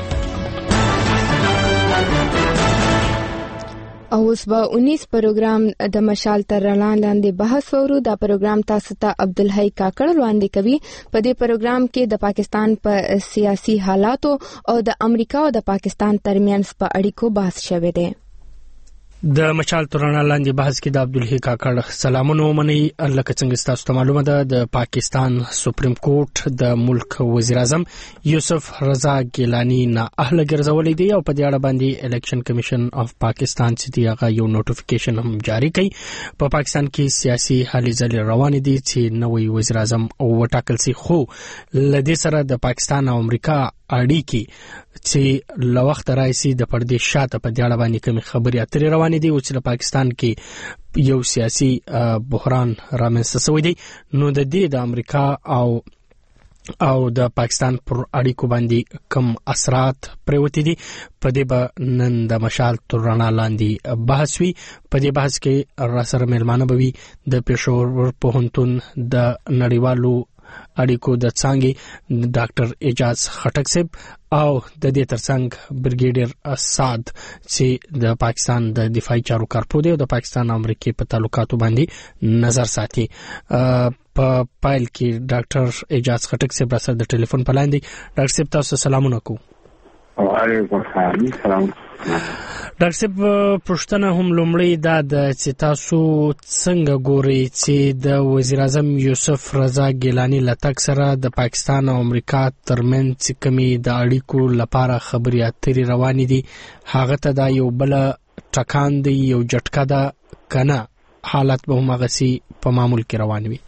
او اوس به اونیس پروګرام د مشال تر رڼا لاندې بحث ورو. دا پروګرام تاسو ته عبدالحی کاکړ وړاندې کوي. په دې پروګرام کې د پاکستان په سیاسي حالاتو او د امریکا او د پاکستان ترمنځ په اړیکو بحث شوی دی. د مشال تر رڼا لاندې بحث کې د عبدالحی کاکړ سلامونه ومني. لکه څنګه تاسو ته معلومه ده د پاکستان سپریم کورټ د ملک وزیر اعظم یوسف رضا ګیلانی نه اهل ګرځولې دی او په دې اړه باندې الیکشن کمیشن اف پاکستان چې دی هغه یو نوټیفیکیشن هم جاری کړي. په پاکستان کې سیاسي هلې ځلې روان دي چې نوې وزیر اعظم وټاکل شي، خو لدې سره د پاکستان او امریکا اړیکې چې لوخت راځي د پردې شاته په دې اړه باندې کوم خبري اترې روانې دي او چې په پاکستان کې یو سیاسي بحران رامنځته شوی دی. نو د دې د امریکا او او د پاکستان پر اړیکو باندې کم اثرات پروتې دي. په دې به نن د مشال تر رڼا لاندې بحث وي. په دې بحث کې را سره مېلمانه به وي د پېښور پوهنتون د نړیوالو اړیکو د څانګې ډاکټر اعجاز خټک صاحب او د دې ترڅنګ برګیډیر اساد چې د پاکستان د دفاعي چارو کارپو دی او د پاکستان او امریکا په تعلقاتو باندې نظر ساتي. په پایل کې ډاکټر اعجاز خټک صاحب سره د ټلیفون په لاندې. ډاکټر صاحب تاسو سلامونه کوم. وعلیکم السلام. ډاکټر صاحب پښتنه هم لومړی دا د چې تاسو څنګه ګوري چې د وزیر اعظم یوسف رضا ګیلانی لتک سره د پاکستان او امریکا ترمنځ کمی د اړیکو لپاره خبري اترې روانې دي، هغه ته دا یو بل ټکان دی، یو جټکا ده کنه حالت به هم هغسې په معمول کې روان وي؟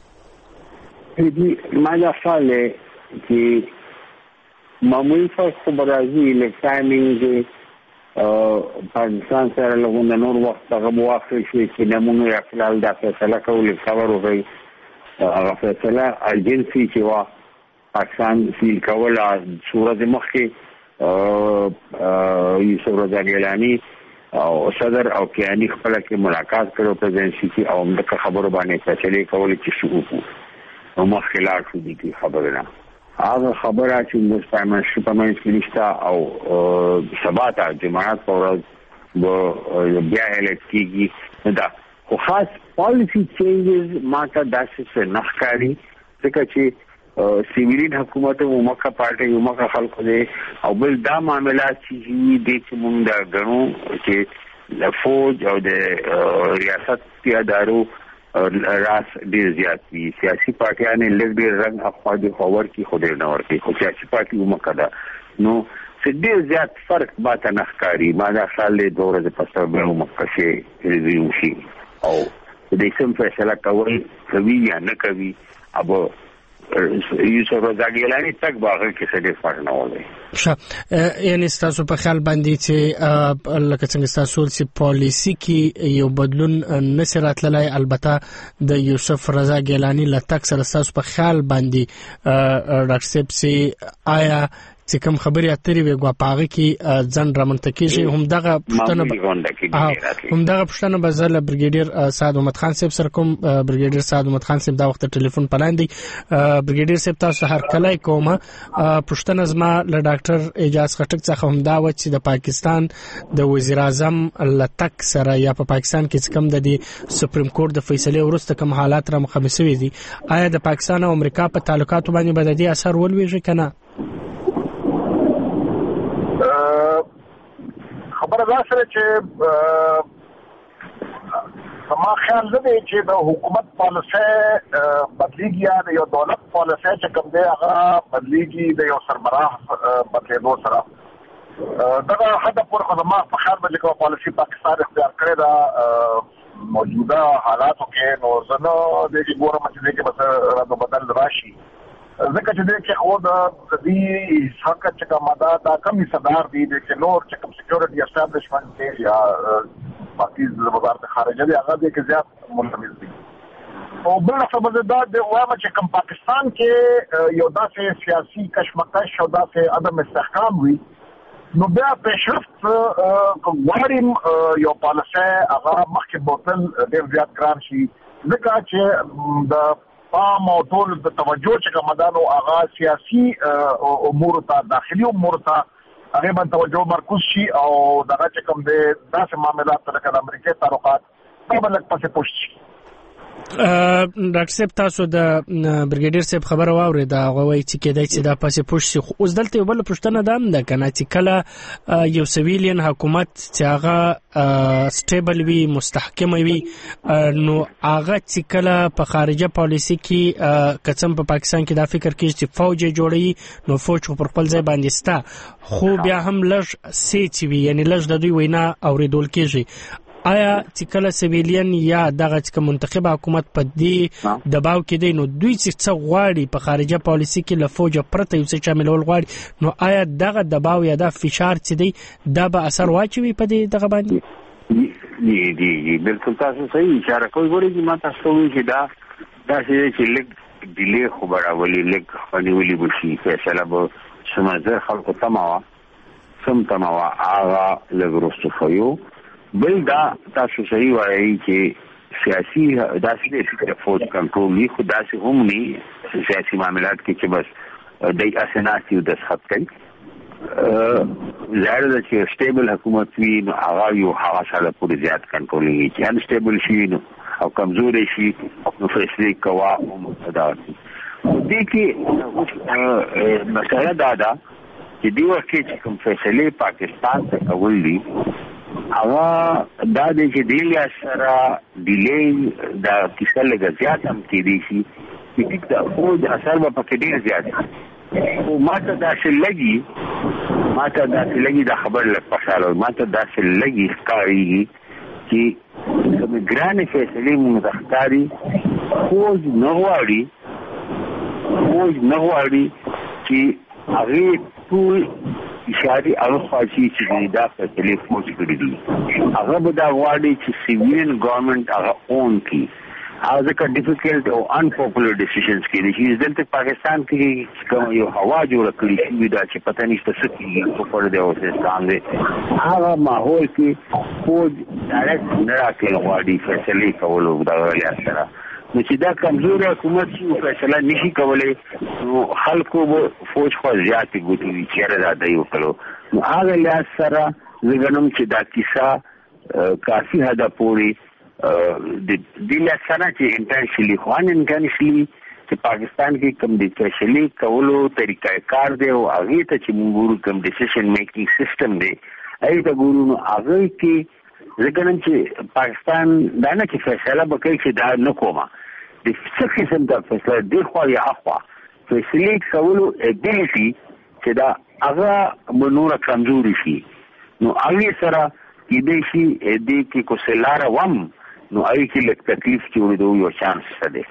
ما دا خیال دی چې معمول فرق خو به راځي لږ ټایمینګ دی. پاکستان سره لغونه نور وخت هغه واخل شي چې نمونه یا خلال دا فیصله کول خبر وغي هغه فیصله ایجنسی چې وا پاکستان فیل کول صورت مخکې یوسف رضا ګیلانی او صدر او کیانی خپل کې ملاقات کړو پرزیدنسي کې او دغه خبرو باندې فیصله کول چې شو او مخکې لا شو دي خبرونه هغه خبره چې موږ پېمن شو پېمن کې نشته او سباته جماعت پر بیا الکتریکی دا خو خاص پالیسی چینجز ماته داسې نخکاری ځکه چې سیویلین حکومت او مکه پارټي او مکه خلکو دې او بل دا معاملات چې دې چې موږ دا غنو چې د فوج او د ریاست پیادارو راس ډیر زیات دي. سیاسي پارټیانې لږ ډیر رنګ اخوا دي خور کې خو ډیر نه ورته خو سیاسي پارټي ومکه ده نو څه ډیر زیات فرق ماته نخکاری. ما دا خیال دی دوره د پسر به ومکه شي ریویو شي او د سم فیصله کوي کوي یا نه کوي. اب یوسف رضا ګیلانی تک باغ کې څه ډیر فرق نه وایي. ښه یعنی تاسو په خیال باندې چې لکه څنګه تاسو چې پالیسی کې یو بدلون نشي راتللی، البته د یوسف رضا ګیلانی له تک سره تاسو په خیال باندې ډاکټر صاحب سي آیا چې کوم خبري اترې وي غواپاغه کې ځن رامنتکیږي هم دغه پښتنه هم دغه پښتنه بزل برګیډیر سعد محمد خان صاحب سره کوم برګیډیر سعد محمد خان صاحب دا وخت ټلیفون پلاندې برګیډیر صاحب تاسو هر کله کومه پښتنه زما له ډاکټر اجاز خټک څخه هم دا و چې د پاکستان د وزیر اعظم لټک سره یا په پاکستان کې کوم د سپریم کورټ د فیصله ورسته کوم حالات را مخامخ شوي دي آیا د پاکستان او امریکا په تعلقاتو باندې به د دې اثر ولويږي کنه؟ خبره دا سره چې ما خیال نه دی چې د حکومت پالیسي بدلیږي یا د یو دولت پالیسي چې کوم دی هغه بدلیږي د یو سربراہ بدلیدو سره دغه حد پورې خو ما په خیال باندې کوم پالیسي پاکستان اختیار کړی دا موجوده حالاتو کې نو زنه د دې ګورم چې دغه بس را بدل راشي ځکه چې د کې خو د دې حق چې کومه دا د کمی صدر دی د نور چې کوم سکیورټي اسټابلیشمنت دی یا پاکستان د وزارت خارجه دی هغه د کې زیات منتمل دي او بل څه به دا د وایم چې کوم پاکستان کې یو داسې سیاسي کشمکش او داسې عدم استحکام وي نو بیا پیشرفت غواړم یو پالیسي هغه مخکې بوتل ډېر زیات ګران شي ځکه چې د پام او ټول د توجه چې کومدانو هغه سیاسي امور ته داخلي امور ته هغه باندې توجه مرکوز شي او دغه چې کوم د داسې معاملات لکه د امریکا تعلقات په بل پسې پوښتنه شي. ډاکټر صاحب تاسو د برګیډیر صاحب خبره واورید دا غوي چې کېدای چې دا پاسې پوښتنه اوس دلته یو بل پوښتنه ده د کنه چې کله یو سویلین حکومت چې هغه سټیبل وي مستحکم وي نو هغه چې کله په خارجه پالیسي کې قسم په پاکستان کې دا فکر کوي چې فوج جوړي نو فوج پر خپل ځای باندې ستا خو بیا هم لږ سیچ وي یعنی لږ د دوی وینا اوریدل کېږي آیا چې کله سویلین یا دغه چې منتخب حکومت په دې دباو کې دی نو دوی چې غواړي په خارجه پالیسي کې له فوج پرته یو څه شاملول غواړي نو آیا دغه دباو یا د فشار چې دی دا به اثر واچوي په دې دغه باندې؟ دی دی بالکل تاسو صحیح اشاره کوئ ګورئ ما تاسو وایي چې دا دا چې لږ ډیلې خو براولي لږ خونیولي بشي فیصله به سمزه خلکو تماوه سم تماوه هغه لږ وروسته خو بل دا تاسو صحیح وایي چې سیاسي داسې د فکر فوج کنټرول نه خو داسې هم نه سیاسي معاملات کې چې بس د اسناسي د خط کوي ظاهر ده چې سټیبل حکومت وي نو هغه یو هغه سره پوری زیات کنټرولینګي چې ان سټیبل شي نو او کمزوري شي نو فیصله کوا او متداوي دي کې مسله دا ده چې دی وخت چې کوم فیصله پاکستان ته کول دي هغه دا د چې دی یا سره ډیلی دا کیسه لږ زیات هم کېدی شي چې ټیک دا خو د اثر په کې ډیر زیات او ماته دا چې لګي ماته دا چې لګي دا خبر لږ پښاله ماته دا چې لګي ښکاري چې کوم ګرانې فیصلې متخکاری خوځ نه غواړي خوځ نه غواړي چې هغه ټول اشاری هغه خاصي چې دا فیصله فوج کړی دي هغه به دا غواړي چې سیویلین ګورنمنت هغه اون کی هغه ځکه ډیفیکلټ او انپاپولر ډیسیژنز کوي چې دلته پاکستان کې کوم یو هوا جوړ کړی شي دا چې پته نشته څه کیږي په پر دې اوسستان دی هغه ماحول کې فوج ډایرکټ نه راکې غواړي فیصله کولو دا ویل سره نو چې دا کمزوري حکومت چې فیصله نشي کولای نو خلکو به فوج خو زیاتې ګوتې وي چې را دی وکړو نو هغه لحاظ سره زه ګڼم چې دا کیسه کافي حده پورې د دې لحاظ سره چې انټرنیشنلي خو انټرنیشنلي چې پاکستان کې کوم د فیصلې کولو طریقې کار دی او هغه ته چې موږ کوم ډیسیژن میکینګ سیستم دی هغه ته ګورو نو هغه کې زه ګڼم چې پاکستان دا نه چې فیصله وکړي چې دا نه کومه د څه قسم د فیصله دی خو یا اخوا فیصله کولو ابیلیټي چې دا هغه منوره کمزوري شي نو هغه سره دې شي دې کې کوسلاره وم نو هغه کې لږ تکلیف جوړېدو یو چانس شته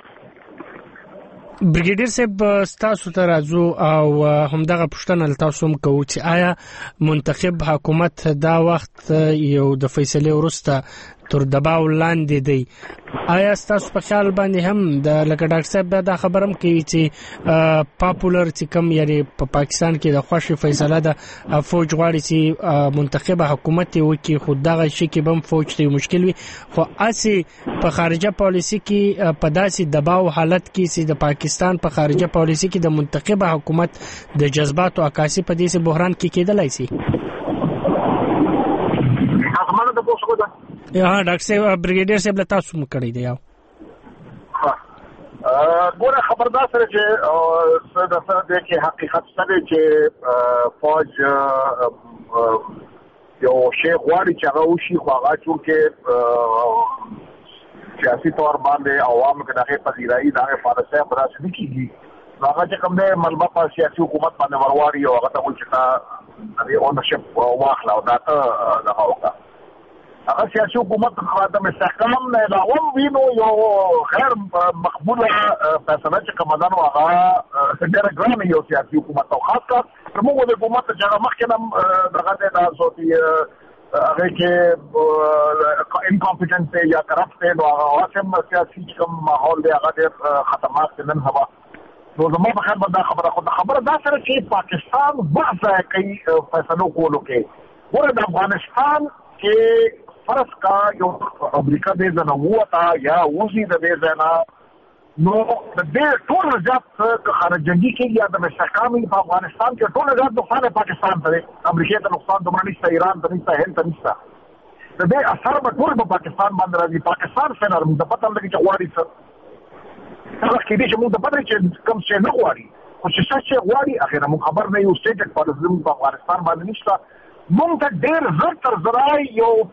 برګیډیر صاحب تاسو ته راځو او همدغه پوښتنه تاسو هم کوو چې آیا منتخب حکومت دا وخت یو د فیصله ورسته تر دباو لاندې دی. آیا ستاسو په خیال باندې هم د لکه ډاکټر صاحب دا خبرم کوي چې پاپولر چې کوم یعنی په پاکستان کې د خوشي فیصله د فوج غواړي چې منتخبه حکومت وکړي، خو دغه شي کې بم فوج ته مشکل وي، خو اسی په خارجه پالیسی کې په داسې دباو حالت کې چې د پاکستان په خارجه پالیسی کې د منتخبه حکومت د جذباتو عکاسي په دې بحران کې کېدلای شي. یا ډاکټر صاحب بریګیډیر صاحب له تاسو مو کړی دی. یو ګوره خبردار سره چې څه د څه د کې حقیقت سره چې فوج یو شی غواړي چې هغه وشي، خو هغه چې سیاسي تور باندې عوام کې دغه پذیرایی دغه فارسه براسه کیږي، هغه چې کوم نه ملبا په سیاسي حکومت باندې ورواړي او هغه ته ول چې دا اونرشپ واخلا او دا ته دغه وکړه. هغه سیاسي حکومت د مستحکم نه علاوه وینو یو غیر مقبوله فیصله چې کومدانو هغه ډېر ګران یو سیاسي حکومت او خاص کار موږ د حکومت چې هغه مخکې دغه د صوتي هغه کې انکمپیټنټ یا کرپټ نو هغه سم سیاسي کوم ماحول دی هغه ډېر خطرناک نن هوا. نو زموږ په خبره دا خبره خو خبره دا سره چې پاکستان وځه کوي فیصلو کولو کې ور د افغانستان کې فرض کا یو امریکا دې زنه وتا یا وزي دې زنه نو د دې ټول ځات خارجنګي کې یا د مستحکم په افغانستان کې ټول ځات نقصان پاکستان ته امریکا ته نقصان دومره نشته، ایران ته نشته، هند ته نشته، د دې اثر به ټول په پاکستان باندې راځي. پاکستان څنګه موږ پته لګی چې غواړي څه هغه کې دې چې موږ د پدې چې کوم څه نه غواړي خو چې څه چې غواړي اخر موږ خبر نه یو سټیټ پالیسی په افغانستان باندې نشته. موږ ته ډېر زر تر زرای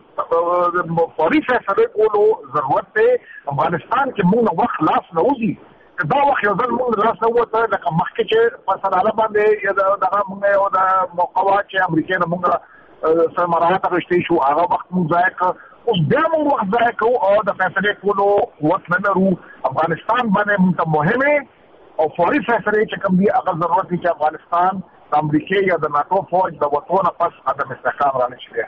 یو فوري فیصله کولو ضرورت دی. افغانستان کې موږ وخت لاس نه وځي، دا وخت یو ځل موږ لاس نه وته لکه مخکې چې په سره باندې دغه موږ یو د موقعات چې امریکا نه موږ سره مراحت غشتي شو، هغه وخت موږ ځای کړ، اوس بیا موږ وخت ځای کوو او د فیصله کولو وخت نه لرو. افغانستان باندې موږ مهمه او فوري فیصله چې کوم دی هغه ضرورت دی چې افغانستان د امریکا یا د ناتو فوج د وټونه پس عدم استحکام را نشي.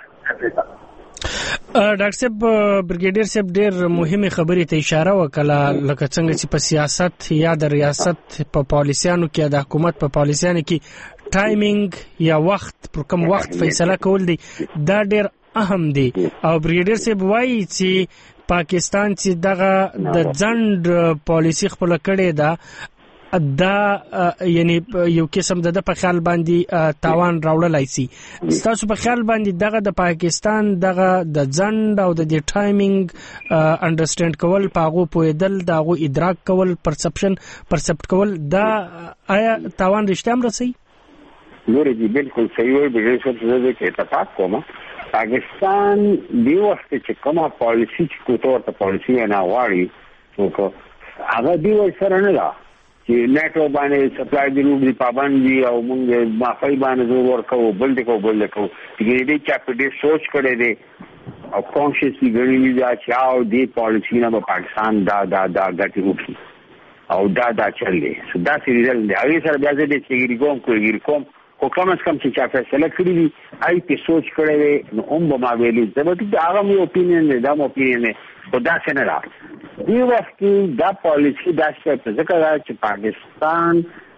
ډاکټر صاحب بریګیډیر صاحب ډېر مهمه خبرې ته اشاره وکړه، لکه څنګه چې په سیاست یا د ریاست په پالیسیانو کې د حکومت په پالیسیانو کې ټایمینګ یا وخت پر کوم وخت فیصله کول دي دا ډېر اهم دي. او بریګیډیر صاحب وایي چې پاکستان چې دغه د ځند پالیسی خپل کړي ده دا یعنی یو قسم د په خیال باندې تاوان راوړلای شي. تاسو په خیال باندې دغه د پاکستان دغه د ځند او د انډرستانډ انډرستانډ کول پاغو پویدل دغه ادراک کول پرسپشن پرسپټ کول دا آیا تاوان رښتیا هم رسي؟ نور دي بالکل صحیح وي. به څه څه دې کې اتفاق کوم. پاکستان دی وخت چې کومه پالیسی چې کوټه ته پالیسی نه واړي نو هغه دی سره نه لا چې نیټو باندې سپلای دی نو پابند دي او موږ مافای باندې زور ورکو بل دې کو بل دې کو چې دې چا په دې سوچ کړي دي او کانشسلی غوړي دي چې او دې پالیسی نه په پاکستان دا دا دا غټي وکړي او دا دا چلې سو دا سریل دی هغه سره بیا دې چې ګریګوم کوي کوم خو کوم اس کم چې چا فیصله کړی دي آی په سوچ کړي نو هم به ما ویلي زبر دې هغه مو اپینین نه دا مو اپینین نه خدا څنګه را دی وخت دا پالیسی دا څه ځکه چې پاکستان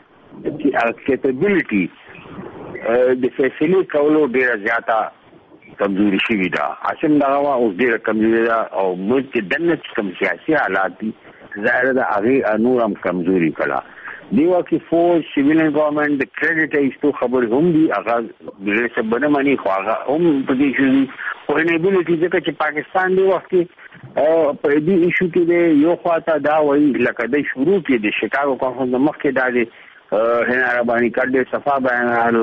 د کیپبلیټي د فیصله کولو ډیره زیاته کمزوري شوې ده. اسیم دا او ډیره کمزوري ده او موږ دنه کوم سیاسي حالات دي ظاهر ده هغه نورم کمزوري کړه. دیو کې فور سیویل ګورنمنت د کریډټ ایستو خبر هم دي هغه ډیره څه بنه مانی خو هغه هم په دې شي خو انیبیلیټي ځکه چې پاکستان دی وخت او په دې ایشو کې یو خواته دا وایي لکه د شروع کې د شیکاګو کانفرنس مخکې دا دی هنر باندې کډه صفه بیانولو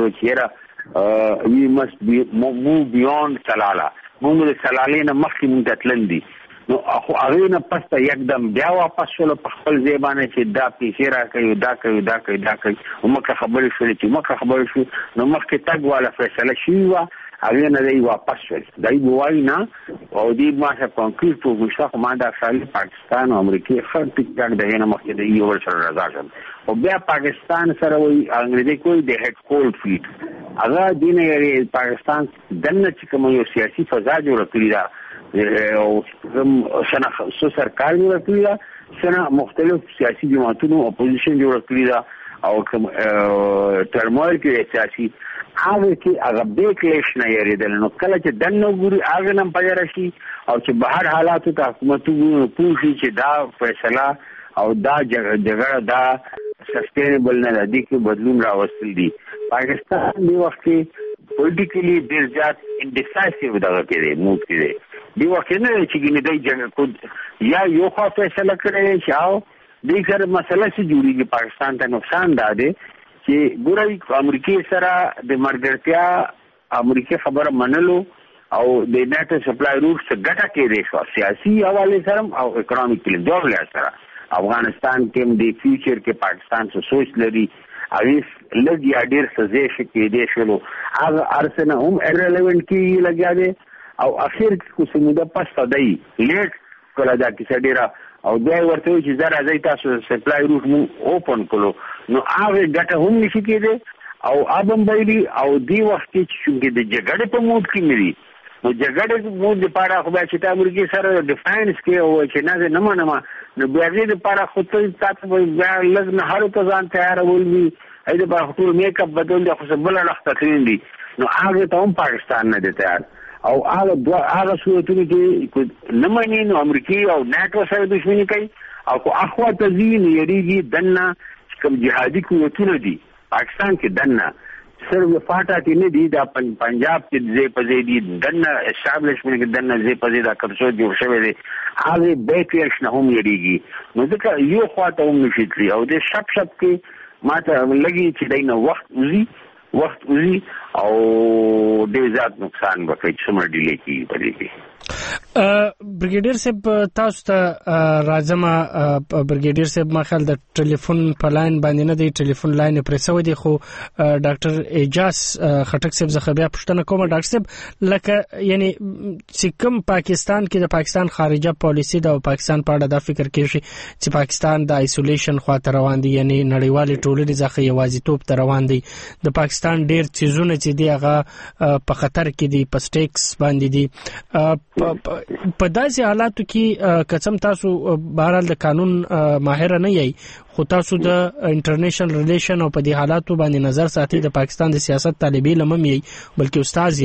چې وی مست بی موو بیاند سلاله موږ د سلالې نه مخکې موږ تلل دي نو خو هغه نه پسته یکدم بیا واپس شول په خپل ځبانه چې دا پیسې را کوي دا کوي دا کوي دا کوي ومکه خبرې شولې چې مکه خبرې شو نو مخکې تګ والا فیصله شي وا هغه نه دی واپس شول دای بوای نه او دې ما څه کانکریټ په مشتاق ما دا خالي پاکستان او امریکا خپل ټیک د هینه مخکې د یو ور سره راځم او بیا پاکستان سره وي انګریزي کوئی د هډ کولډ فیټ هغه دینه یې پاکستان دنه چې کوم یو سیاسي فضا جوړ کړی دا او سنا سو سرکار جوړ کړی دا سنا مختلف سیاسي جماعتونو اپوزیشن جوړ کړی دا او کوم ترمویل کې سیاسي هغه کې هغه بیکلیش نه یریدل نو کله چې دنه ګوري هغه نم پجر شي او چې بهر حالاتو ته حکومتونو پوښي چې دا فیصله او دا جګړه دا سستینبل نه ده د کې بدلون راوستل دي پاکستان دی وخت پولیټیکلی ډیر زیات انډیسایسیو دغه کې دی موډ کې دی دی وخت نه چې ګینه دی جنګ کو یا یو خوا فیصله کړی شاو دې سره مسله چې جوړیږي پاکستان ته نقصان ده چې ګورای امریکای سره د مرګرتیا امریکای خبره منلو او د نیټو سپلای روټ څخه ګټه کې دی شو سیاسي حواله سره او اکونومیکلی دوه سره افغانستان کې د فیوچر کې پاکستان څخه سوچ لري اویس لږ یا ډیر سزا شي کې دی شلو هغه ارسنه هم ایرلیونت کې لګیا دی او اخر کو سموده پس تدای لیټ کله دا کې ډیره او دوی ورته چې زره ځای تاسو سپلای روټ مو اوپن کړو نو هغه ګټه هم نشي کېده او ابم بایلی او دی وخت چې د جګړې په موډ کې مری نو جګړې په موډ لپاره خو به چې امریکای سره ډیفاینس کې او چې نه نه منما نو بیا دې لپاره خو ته تاسو بیا لږ نه هر ته ځان تیار ولوي اې د په ټول میک اپ بدل د خو بل اړه تکرین دي نو هغه ته هم پاکستان نه دي تیار او هغه دوه هغه صورتونه کې نه مانی نو امریکای او ناتو سره دښمنی کوي او کو اخوا ته ځین یریږي دنه کوم جهادي قوتونه دي پاکستان کې دنه صرف فاټا کې نه دي دا پنجاب کې زی پزې دي دنه اسټابلیشمنت کې دنه زی پزې دا کمزور جوړ شوی دی هغه بیکلیش نه هم یریږي نو ځکه یو خوا ته هم نشي او د شپ شپ کې ماته لګي چې دینه وخت وزي وخت وزي او ډېر زیات نقصان وکړي چې څومره ډیلې کیږي په دې کې برګیډیر صاحب تاسو ته راځم برګیډیر صاحب ما خل د ټلیفون په لاین باندې نه دی ټلیفون لاین پرې سوی دی خو ډاکټر اجاز خټک صاحب زه بیا پوښتنه کوم ډاکټر صاحب لکه یعنی چې کوم پاکستان کې د پاکستان خارجه پالیسی د پاکستان په اړه دا فکر کوي چې پاکستان د آیسولیشن خواته روان دی یعنی نړیوال ټولنې ځخه یوازیتوب ته روان دی د پاکستان ډیر چیزونه چې دی هغه په خطر کې دي په سټیکس باندې دي په داسې حالاتو کې قسم تاسو بهرحال د قانون ماهر نه یې خو تاسو د انټرنیشنل ریلیشن او په دې حالاتو باندې نظر ساتي د پاکستان د سیاست طالب علم هم یې بلکې استاد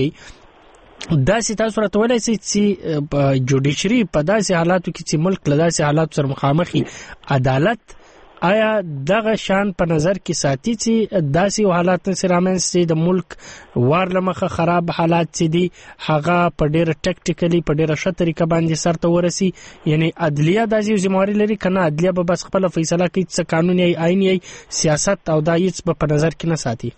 یې داسې تاسو راته ویلی سئ چې جوډیشري په داسې حالاتو کې چې ملک له داسې حالاتو سره مخامخ عدالت آیا دغه شان په نظر کې ساتي چې داسې حالات سره رامنځته د ملک وار لمخه خراب حالات چې دي هغه په ډیره ټیکټیکلی په ډیره ښه طریقه باندې سرته ورسي یعنی عدلیه داسې ذمہواری لري کنه عدلیه به بس خپل فیصله کوي چې قانون یې آئین یې سیاست او دا هیڅ په نظر کې نه ساتي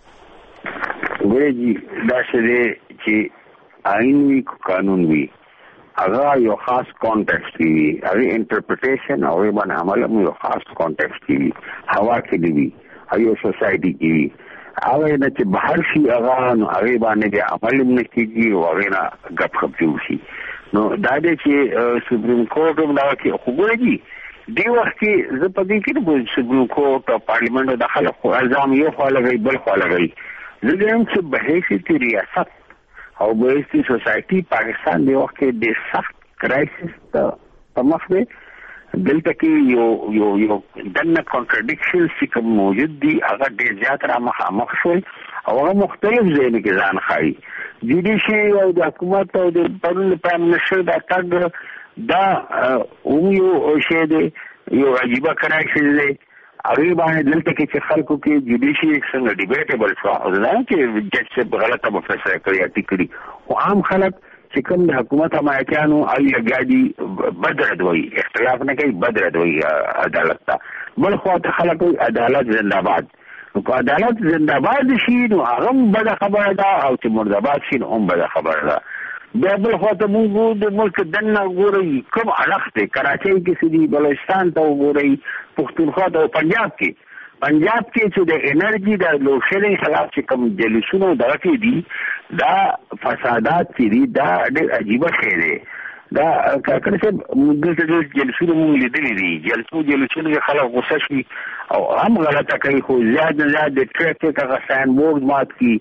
ګورې دا څه چې آئین وی قانون وی هغه یو خاص کانټیکسټ دی هغه انټرپریټیشن او باندې عمل هم یو خاص کانټیکسټ دی هوا کې دی هغه سوسایټي کې هغه نه چې بهر شي هغه نو هغه باندې عمل هم نه کیږي او هغه نه غپ خپ جوړ شي نو دا دې چې سپریم کورټ هم دا کې وګوري دی وخت کې زه په دې کې د سپریم کورټ او پارلیمنت د خلکو الزام یو خو لګي بل خو لګي زه هم چې بهیثیت ریاست او بهیثی سوسایټي پاکستان دی وخت کې د سخت کرایسس په مخ دی دلته کې یو یو یو دنه کانټرډکشن چې کوم موجود دي هغه ډېر زیات را مخامخ شول او هغه مختلف ځایونه کې ځان ښایي جوډیشري او د حکومت او د پرون پرایم منسټر دا تګ دا هم یو شی دی یو عجیبه کرایسس دی هغه باندې دلته کې چې خلکو کې جوډیشري څنګه ډیبیټیبل شو او دا چې جج صاحب غلطه مفسره کړی یا ټیکړي او عام خلک چې کوم د حکومت حمایتیانو ای لګادي بدرد وي اختلاف نه کوي بدرد وي عدالت ته بل خو ته خلک عدالت زنده باد نو په عدالت زنده باد شي نو هغه بده خبره ده او چې مرداباد شي هم بده خبره ده بیا بل خو ته موږ د ملک دنه ګوري کوم اړخ دی کراچۍ کې سړي بلوچستان ته وګوري پښتونخوا ته او پنجاب کې پنجاب کې چې د انرژي د لوډ شیډینګ خلاف چې کوم جلسونه دغه کې دي دا فسادات چې دي دا ډېر عجیبه شی دی دا کله چې موږ د جلسونو موږ لیدلې دي جلسو جلسونو خلک غوسه شي او هم غلطه کوي خو زیات زیات د ټریفیک هغه ساين بورډ مات کی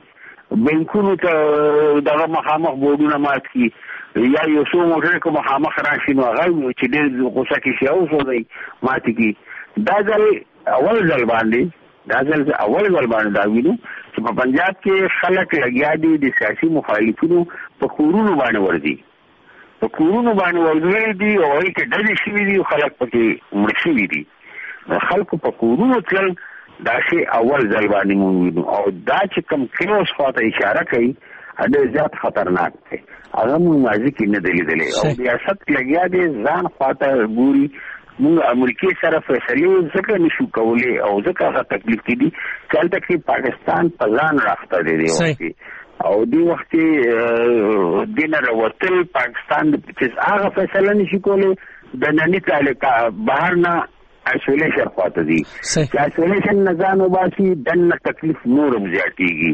بانکونو ته دغه مخامخ بورډونه مات کی یا یو څو موټر کوم مخامخ راشي نو هغه چې ډېر غوسه کې شي او څو دی مات کی دا ځل اول ځل باندې دا ځل اول ځل باندې دا وینو چې په پنجاب کې خلک لګیا دي د سیاسي مخالفینو په کورونو باندې ورځي په کورونو باندې ورځي دي او هغه کې ډېر شي دي خلک پکې مړ شي دي خلکو په کورونو تل دا شی اول ځل باندې موږ او دا چې کوم کلوس خواته اشاره کوي دا زیات خطرناک دی هغه موږ ماضي کې نه دی لیدلی او ریاست لګیا دی ځان خواته ګوري موږ امریکای سره فیصلې ځکه نشو کولی او ځکه هغه تکلیف کې دي چې هلته کې پاکستان په ځان راخته دی دی وخت او دی وخت دین راوتل پاکستان چې هغه فیصله نشي کولی د ننني تعلق بهر نه آیسولیشن خواته دي چې آیسولیشن نه ځان وباسي دنه تکلیف نور هم زیاتېږي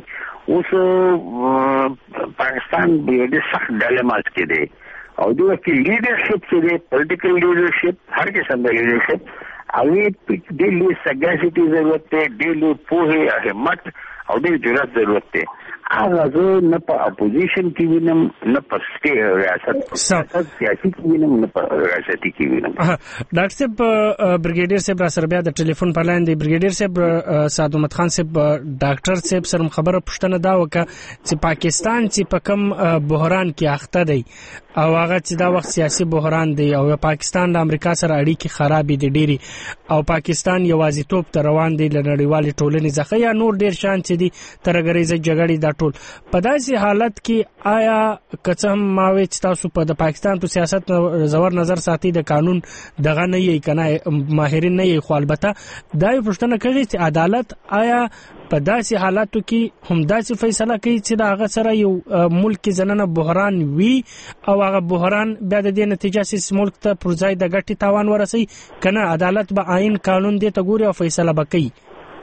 اوس پاکستان ډېر سخت ډایلماز کې دی او دوی کې لیډرشپ چې دی پولیټیکل لیډرشپ هر قسم د لیډرشپ هغې ډېر لوی سګاسټي ضرورت دی ډېر لوی پوهې همت او ډېر جرأت ضرورت دی هغه زه نه په اپوزیشن کې وینم نه په ریاست سیاسي کې وینم نه په ریاستي کې وینم ډاکټر صاحب برګیډیر صاحب را سره بیا د ټلیفون په لاین دی برګیډیر صاحب سعد احمد خان صاحب ډاکټر صاحب سره خبره پوښتنه دا وکړه چې پاکستان چې په کوم بحران کې اخته دی او هغه چې دا وخت سیاسي بحران دی او پاکستان د امریکا سره اړیکې خرابې دي ډېرې او پاکستان یوازیتوب ته روان دی له نړیوالې ټولنې څخه یا نور ډېر شیان چې دي ترهګریزه جګړې دا ټول په داسې حالت کې آیا که څه هم ما وایي چې تاسو په د پاکستان په سیاست زور نظر ساتي د قانون دغه نه یې که نه ماهرین نه یې خو البته دا یې پوښتنه کوي چې عدالت آیا په داسې حالاتو کې هم داسې فیصله کوي چې د هغه سره یو ملک کې ځننه بحران وي او هغه بحران بیا د دې نتیجه چې ملک ته پر ځای د ګټې تاوان ورسوي که نه عدالت به آئین قانون دې ته ګوري او فیصله به کوي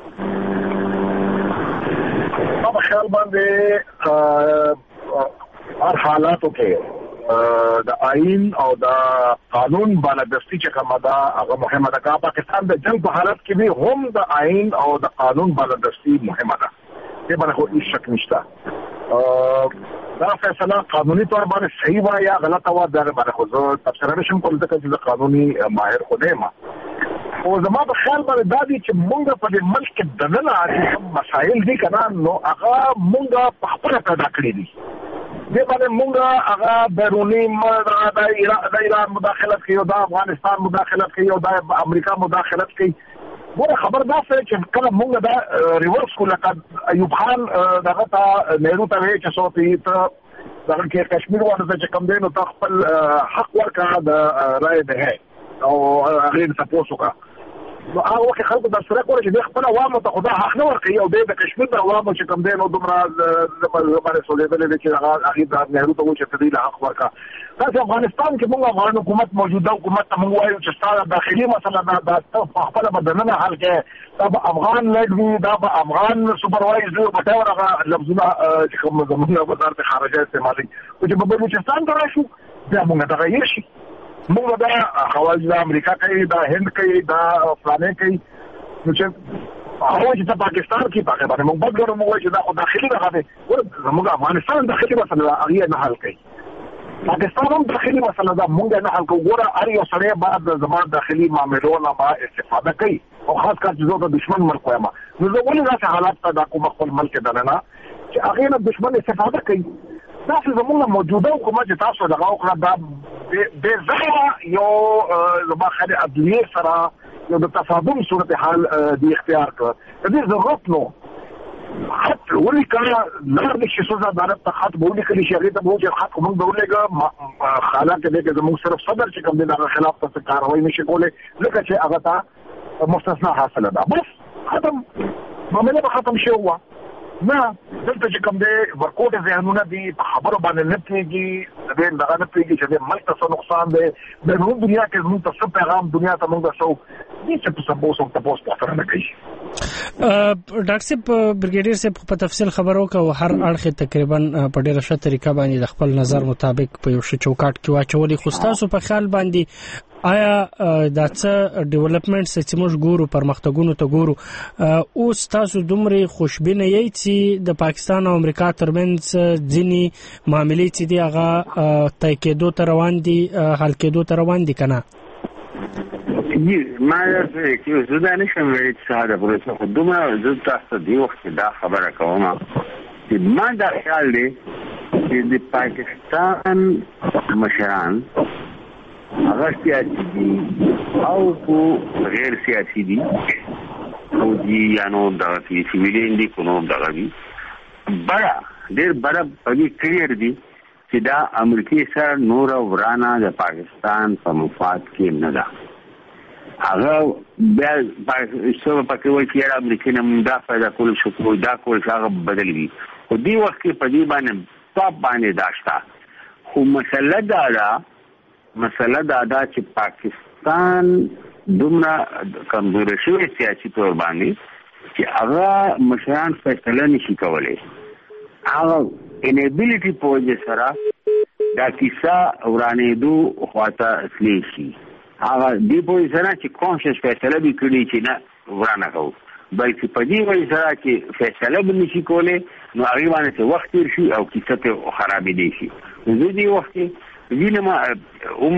خیال باندې هر حالاتو کې د آئین او د قانون بالادستی چې کومه ده هغه مهمه ده که پاکستان د جنگ په حالت کې به هم د آئین او د قانون بالادستی مهمه ده دې باندې خو هیڅ شک نشته دا فیصله قانوني طور باندې صحیح وه یا غلطه وه دا باندې خو زه تبصره نشم کولی ځکه چې زه قانوني ماهر خو نه یم او زما په خیال باندې دا دي چې مونږ په دې ملک کې دننه چې کوم مسایل دي که نه نو هغه مونږ په خپله پیدا کړي دي دې باندې مونږ هغه بیروني د ایران مداخلت کوي او د افغانستان مداخلت کوي او د امریکا مداخلت کوي ګوره خبر دا څه چې کله مونږ دا ریورس کړو لکه ایوب خان دغه ته نهرو ته وایي چې څو ته دغه کې کشمیر والا ته چې کوم دی نو ته خپل حق ورکړه د رایې ده او هغې ته تپوس وکړه نو هغه وخت خلکو دا سره کوله چې د خپل عوامو ته خدا حق نه ورکوي او د کشمیر د عوامو چې کوم دی نو دومره باندې سولېدلې دي چې هغه هغې د نهرو ته و چې ته دوی له حق ورکړه داسې افغانستان کې موږ افغان حکومت موجوده حکومت ته موږ وایو چې ستا داخلي مسله دا دا ته په خپله به دننه حل کړې دا به افغان لډ وي دا به افغان سوپروایز وي وټیور هغه لفظونه چې کوم زمونږ وزارت خارجه استعمالوي خو چې به بلوچستان ته راشو بیا موږ تغیر شي موږ دا حواله د امریکا کوي دا هند کوي دا فلانې کوي نو چې هغه چې په پاکستان کې پاکه باندې موږ بدلو موږ چې دا خو داخلي دغه دی زموږ افغانستان داخلي مسله هغه نه حل کوي پاکستان هم داخلي مسله ده موږ نه حل کوو ګوره هر یو سړی باید د زما داخلي معاملو نه با استفاده کوي او خاص کار چې زه د دشمن ملک وایم نو زه ولې داسې حالات پیدا کوم خپل ملک دننه چې هغې نه دشمن استفاده کوي داسې زموږ موجوده حکومت چې تاسو دغه وکړه دا بې ځایه یو زما خیال عدلیې سره یو د تصادم صورتحال دی اختیار کړ د دې ضرورت نو خط ولیکه لار نشي سوزه عدالت ته خط به ولیکلی شي هغې ته به وچې خط خو موږ به ولېږه حالات دی که زموږ صرف صدر چې کوم دی د هغه خلاف ته څه کاروایي نشي کولی ځکه چې هغه ته مستثنا حاصله ده بس ختم معامله به ختم شوې وه نه دلته چې کوم دی ورکوټ ذهنونه دي په خبرو باندې نه کېږي والدین دغه نه پیږي چې د ملک څه نقصان دی د نو دنیا کې موږ ته څه پیغام دنیا ته موږ شو چې په سبو سم تاسو په سره نه کوي. ډاکټر صاحب برګیډیر صاحب په تفصیل خبرو کو هر اړخ تقریبا په ډیره ښه طریقه باندې د خپل نظر مطابق په یو ش چوکاټ کې واچولې خو تاسو په خیال باندې آیا دا څه ډیولپمنټس چې موږ ګورو پرمختګونو ته ګورو اوس تاسو دومره خوشبینه یې چې د پاکستان او امریکا ترمنځ ځینی معاملې چې دی هغه طی کېدو ته روان دي حل کېدو ته روان دي کنه؟ ما چې زه دا نشم ویلی چې ساده پروسه خو دومره زه تاسو دی وخت دا خبره کوم چې ما دا خیال دی چې د پاکستان مشران هغه سیاسي دي او کو غیر سیاسي دي او دي یانو د سیویلین دي کو نو دغه دي بڑا ډېر بڑا پدې کلیر دي چې دا امریکای سره نور ورانه د پاکستان په مفاد کې نه ده. هغه بیا څه پکې وایي چې امریکای نه مدافع دا کول شو کو دا کول هغه بدل وي خو دی وخت کې پدې باندې ټاپ باندې داشتا خو مسله دا ده مسله دا ده چې پاکستان دومره کمزوري شوی سیاسي تور باندې چې هغه مشران فیصله نشي کولای. هغه انیبیلیټي په وجه سره دا کیسه ورانېدو خواته اصلي شي. هغه دی په وجه سره چې کانشس فیصله به کړي چې نه ورانه کوو بلکې په دې وجه سره چې فیصله به نشي کولای نو هغه باندې وخت تیر شي او کیسه ته خرابېدي شي. نو دې وخت وینما ام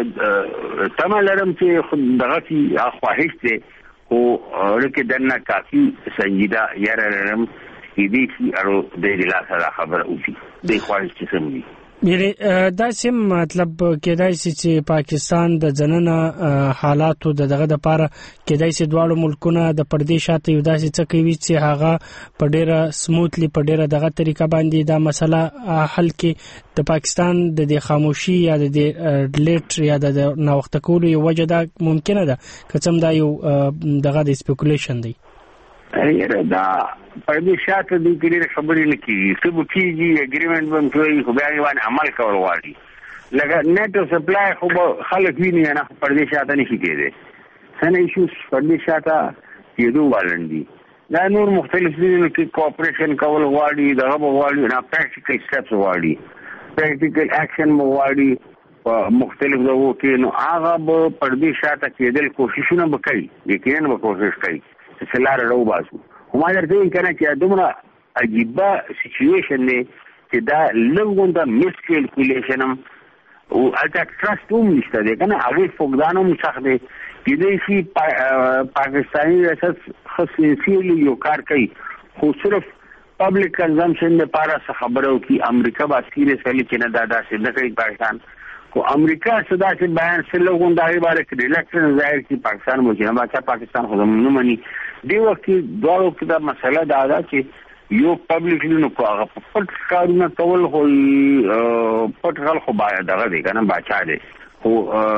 تمام لرم چې دغه کی خواهش ده او لکه دنه کافي سنجیده یاره لرم چې دې کی ارو د لاسه خبر اوسي د خواهش چې سموي. یعنی دا سم مطلب کېدای شي چې پاکستان د جننه حالاتو د دغه د پاره کېدای شي دواړو ملکونه د پردې شاته یو داسې څه کوي چې هغه په ډیره سموتلی په ډیره دغه طریقه باندې دا مسله حل کې د پاکستان د د خاموشي یا د لیټ یا د نوښت کولو یو وجه دا ممکنه ده که څم دا یو دغه د سپیکولیشن دی. یاره دا پردې شاته د ګډې خبرې نه کیږي څه به کیږي اګریمنټ به هم کوي خو بیا یې باندې عمل کول غواړي لکه نیټ او سپلای خو به خلک ویني نه پردې شاته نشي کېدی څه نه ایشوز پردې شاته کېدو والن دي دا نور مختلف ځایونو کې کوآپریشن کول غواړي دغه به غواړي نه پریکټیکل سټپس غواړي پریکټیکل اکشن به غواړي په مختلف ځایو کې نو هغه به پردې شاته کېدل کوششونه به کوي یقینا به کوشش کوي چې لاره راو باسو. خو ما درته وایم کنه چې دومره عجیبه سچویشن دی چې دا لږ غونډه مس کیلکولیشن هم او هلته ټرسټ هم نشته دی کنه هغې فقدان هم سخت دی کېدای شي پاکستاني ریاست ښه سینسیرلی یو کار کوي خو صرف پبلک کنزمپشن لپاره څه خبره وکړي امریکا به سیریسلی چې نه دا داسې نه کوي پاکستان خو امریکا څه داسې بیان څه لږ غونډه هغې باره کې ریلکټنس ظاهر کړي پاکستان به چې نه باچا پاکستان خو زموږ نه مني دې وخت کې دواړو کې دا مسله دا ده چې یو پبلکلی نو کو هغه پټ کارونه کول خو پټ غل خو باید دغه دی که نه باچا دی خو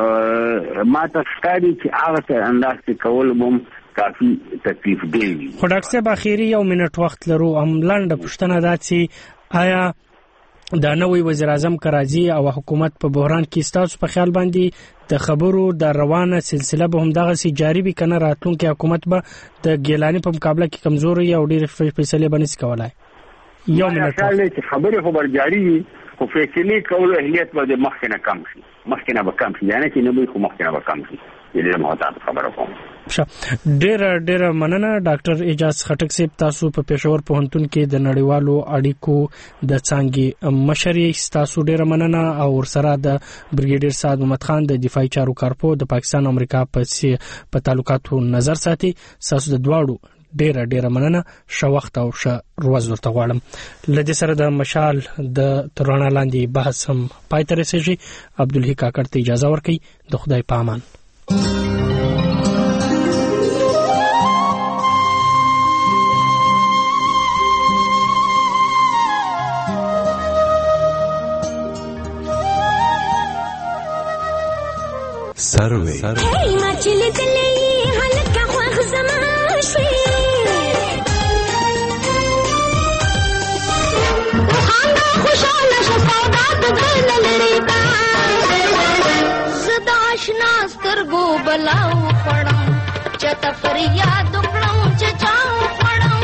ما ته ښکاري چې هغه ته انداز کول به هم کافي تکلیف دی. خو ډاکټر صاحب اخري یو منټ وخت لرو هم لنډه پوښتنه ده چې آیا دا نوی وزیر اعظم کراچي او حکومت په بحران کې ستاسو په خیال باندې د خبرو د روانه سلسله به هم دغه سي جاری وي کنه راتلونکي حکومت به د ګیلانی په مقابله کې کمزوري او ډېر فیصله باندې کولای یو منټ چې خبره خبر جاری وي خو فیصله کول اهلیت به مخکنه کم شي مخکنه به کم شي یعنی چې نه به خو مخکنه به کم شي دې محتاط خبره کوم. ډېر ډېر مننه ډاکټر اعجاز خټک صاحب تاسو په پېښور پوهنتون کې د نړیوالو اړیکو د څانګې مشر یې تاسو ډېر مننه او ورسره د برګیډیر سعد محمد خان د دفاعي چارو کارپو د پاکستان او امریکا په تعلقاتو نظر ساتي تاسو د دواړو ډېر ډېر مننه ښه وخت او ښه ورځ ورته غواړم. له دې سره د مشال د ترانه لاندې بحث هم پای ته رسېږي. عبدالحی کاکړ ته اجازه ورکړئ د خدای په امان. سروي هي ما چلی دلی هلکه خواخ زما شي خانه خوشاله شفاعت د دل لري سترګو بلاو خړم چته فریاد وکړم چې چاو خړم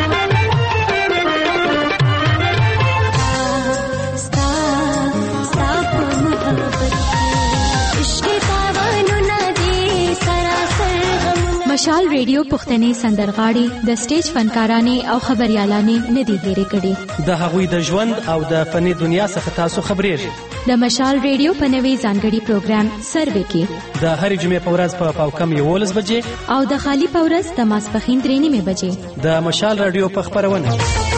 ستا ستا په محبت عشق تاوانو نه دي سراسر غمونه. مشال ریډیو پښتني سندرغاړي د سټیج فنکارانې او خبريالانې ندي هېرې کړي. د هغوی د ژوند او د فني دنیا څخه تاسو خبرېږئ. د مشال ریډیو په نوي ځانګړي پروګرام سروې کې د هرې جمعې په ورځ په پاوکم یولس بجې او د خالی په ورځ د ماسپښین درې نیمې بجې د مشال ریډیو په خبرونه